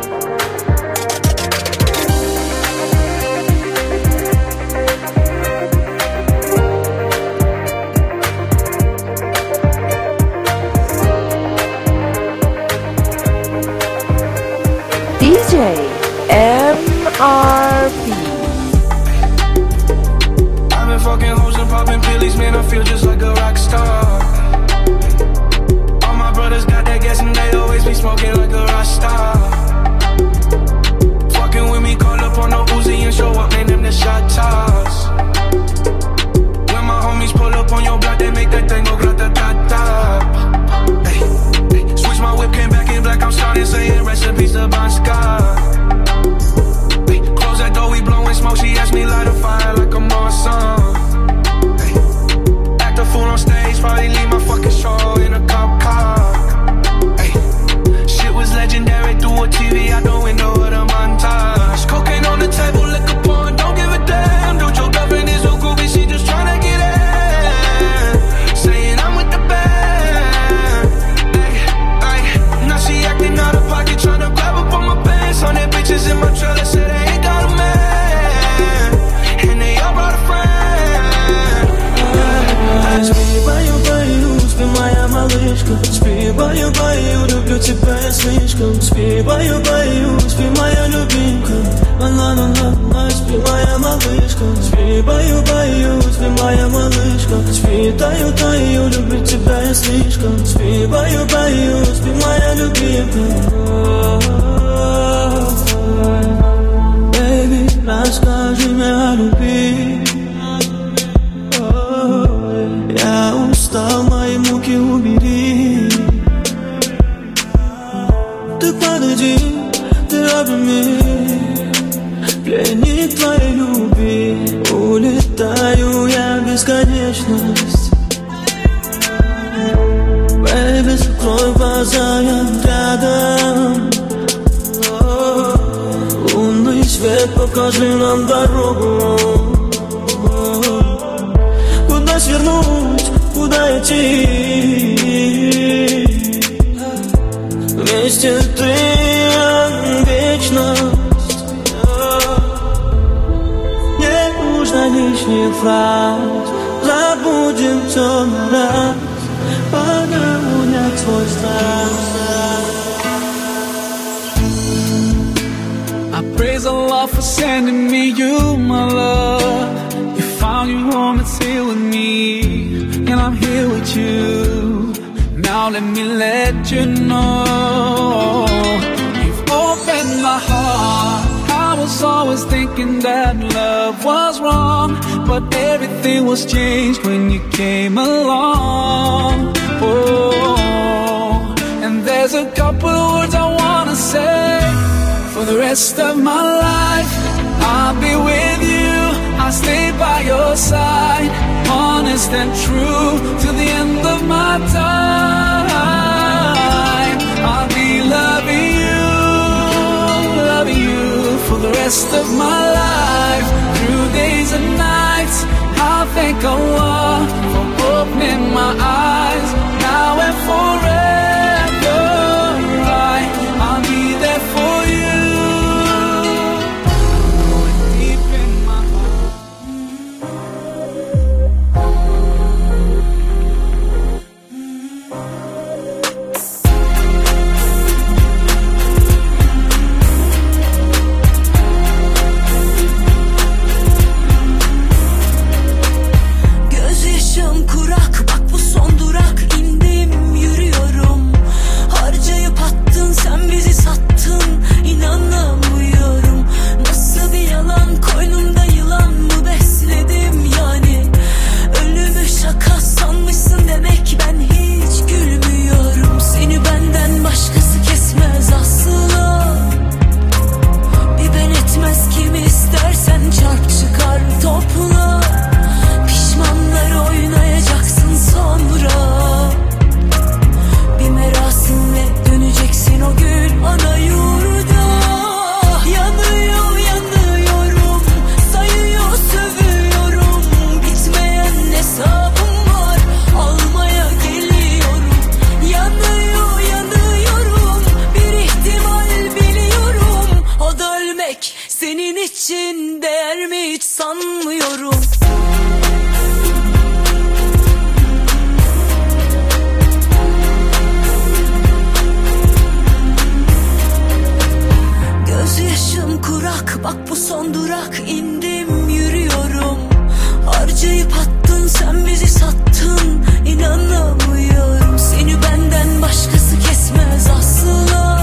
Speaker 4: دیجی ام آر بی.
Speaker 13: I've been fucking hoes and popping pillies, man, I feel just like a rock star. All my brothers got that gas and they always be smoking like a rock star. Fucking with me, call up on no Uzi and show up, man, them the shot toss. When my homies pull up on your block, they make that thing go grata-ta-ta. Hey, hey. Switch my whip, came back in black, I'm starting saying recipes to Bon Scott. Hey, close that door, we blowing smoke, she asked me light a fire like a Marsan. Hey, act a fool on stage, probably leave my fucking show in a cop car. Hey, shit was legendary through a T V out the window of the montage. Cocaine on the table, liquor porn, don't give a damn. Dude, your girlfriend is so goofy, she just tryna get in. Saying I'm with the band. Hey, hey, now she acting out of pocket, tryna grab up on my pants. On that bitches in my trailer, say they ain't got a man, and they all brought a friend.
Speaker 10: Спи, баю, баю, спи, моя малышка. Спи, баю, баю, люблю тебя я слишком. Спи, баю, баю, спи, моя любимка. Ла-ла-ла-ла, спи, моя малышка. Спи, баю, баю, спи, моя малышка. Спи, таю, таю, люблю тебя я слишком. Спи, баю, баю, спи, моя любимка. Baby, расскажи мне о любви. Я устал, мои муки убери. Ты подойди, ты обними, пленник твоей любви. Улетаю я в бесконечность. Baby, закрой глаза, я рядом. Лунный свет, покажи нам дорогу. Куда свернуть, куда идти? Вместе ты вечность. Не нужно лишних фраз, забудем все на раз. Погоня твой страх. I praise Allah for sending me you, my love. You found your home, it's here with me, and I'm here with you. Now let me let you know, you've opened my heart. I was always thinking that love love was wrong, but everything was changed when you came along. Oh, and there's a couple words I wanna say. For the rest of my life, I'll be with you, I'll stay by your side, honest and true to the end of my time. I'll be loving you, loving you for the rest of my life, through days and nights. I'll thank Allah for opening my eyes, now and forever. Right, I'll be there for you.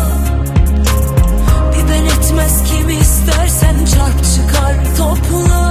Speaker 5: Kim istersen çarp çıkar topla.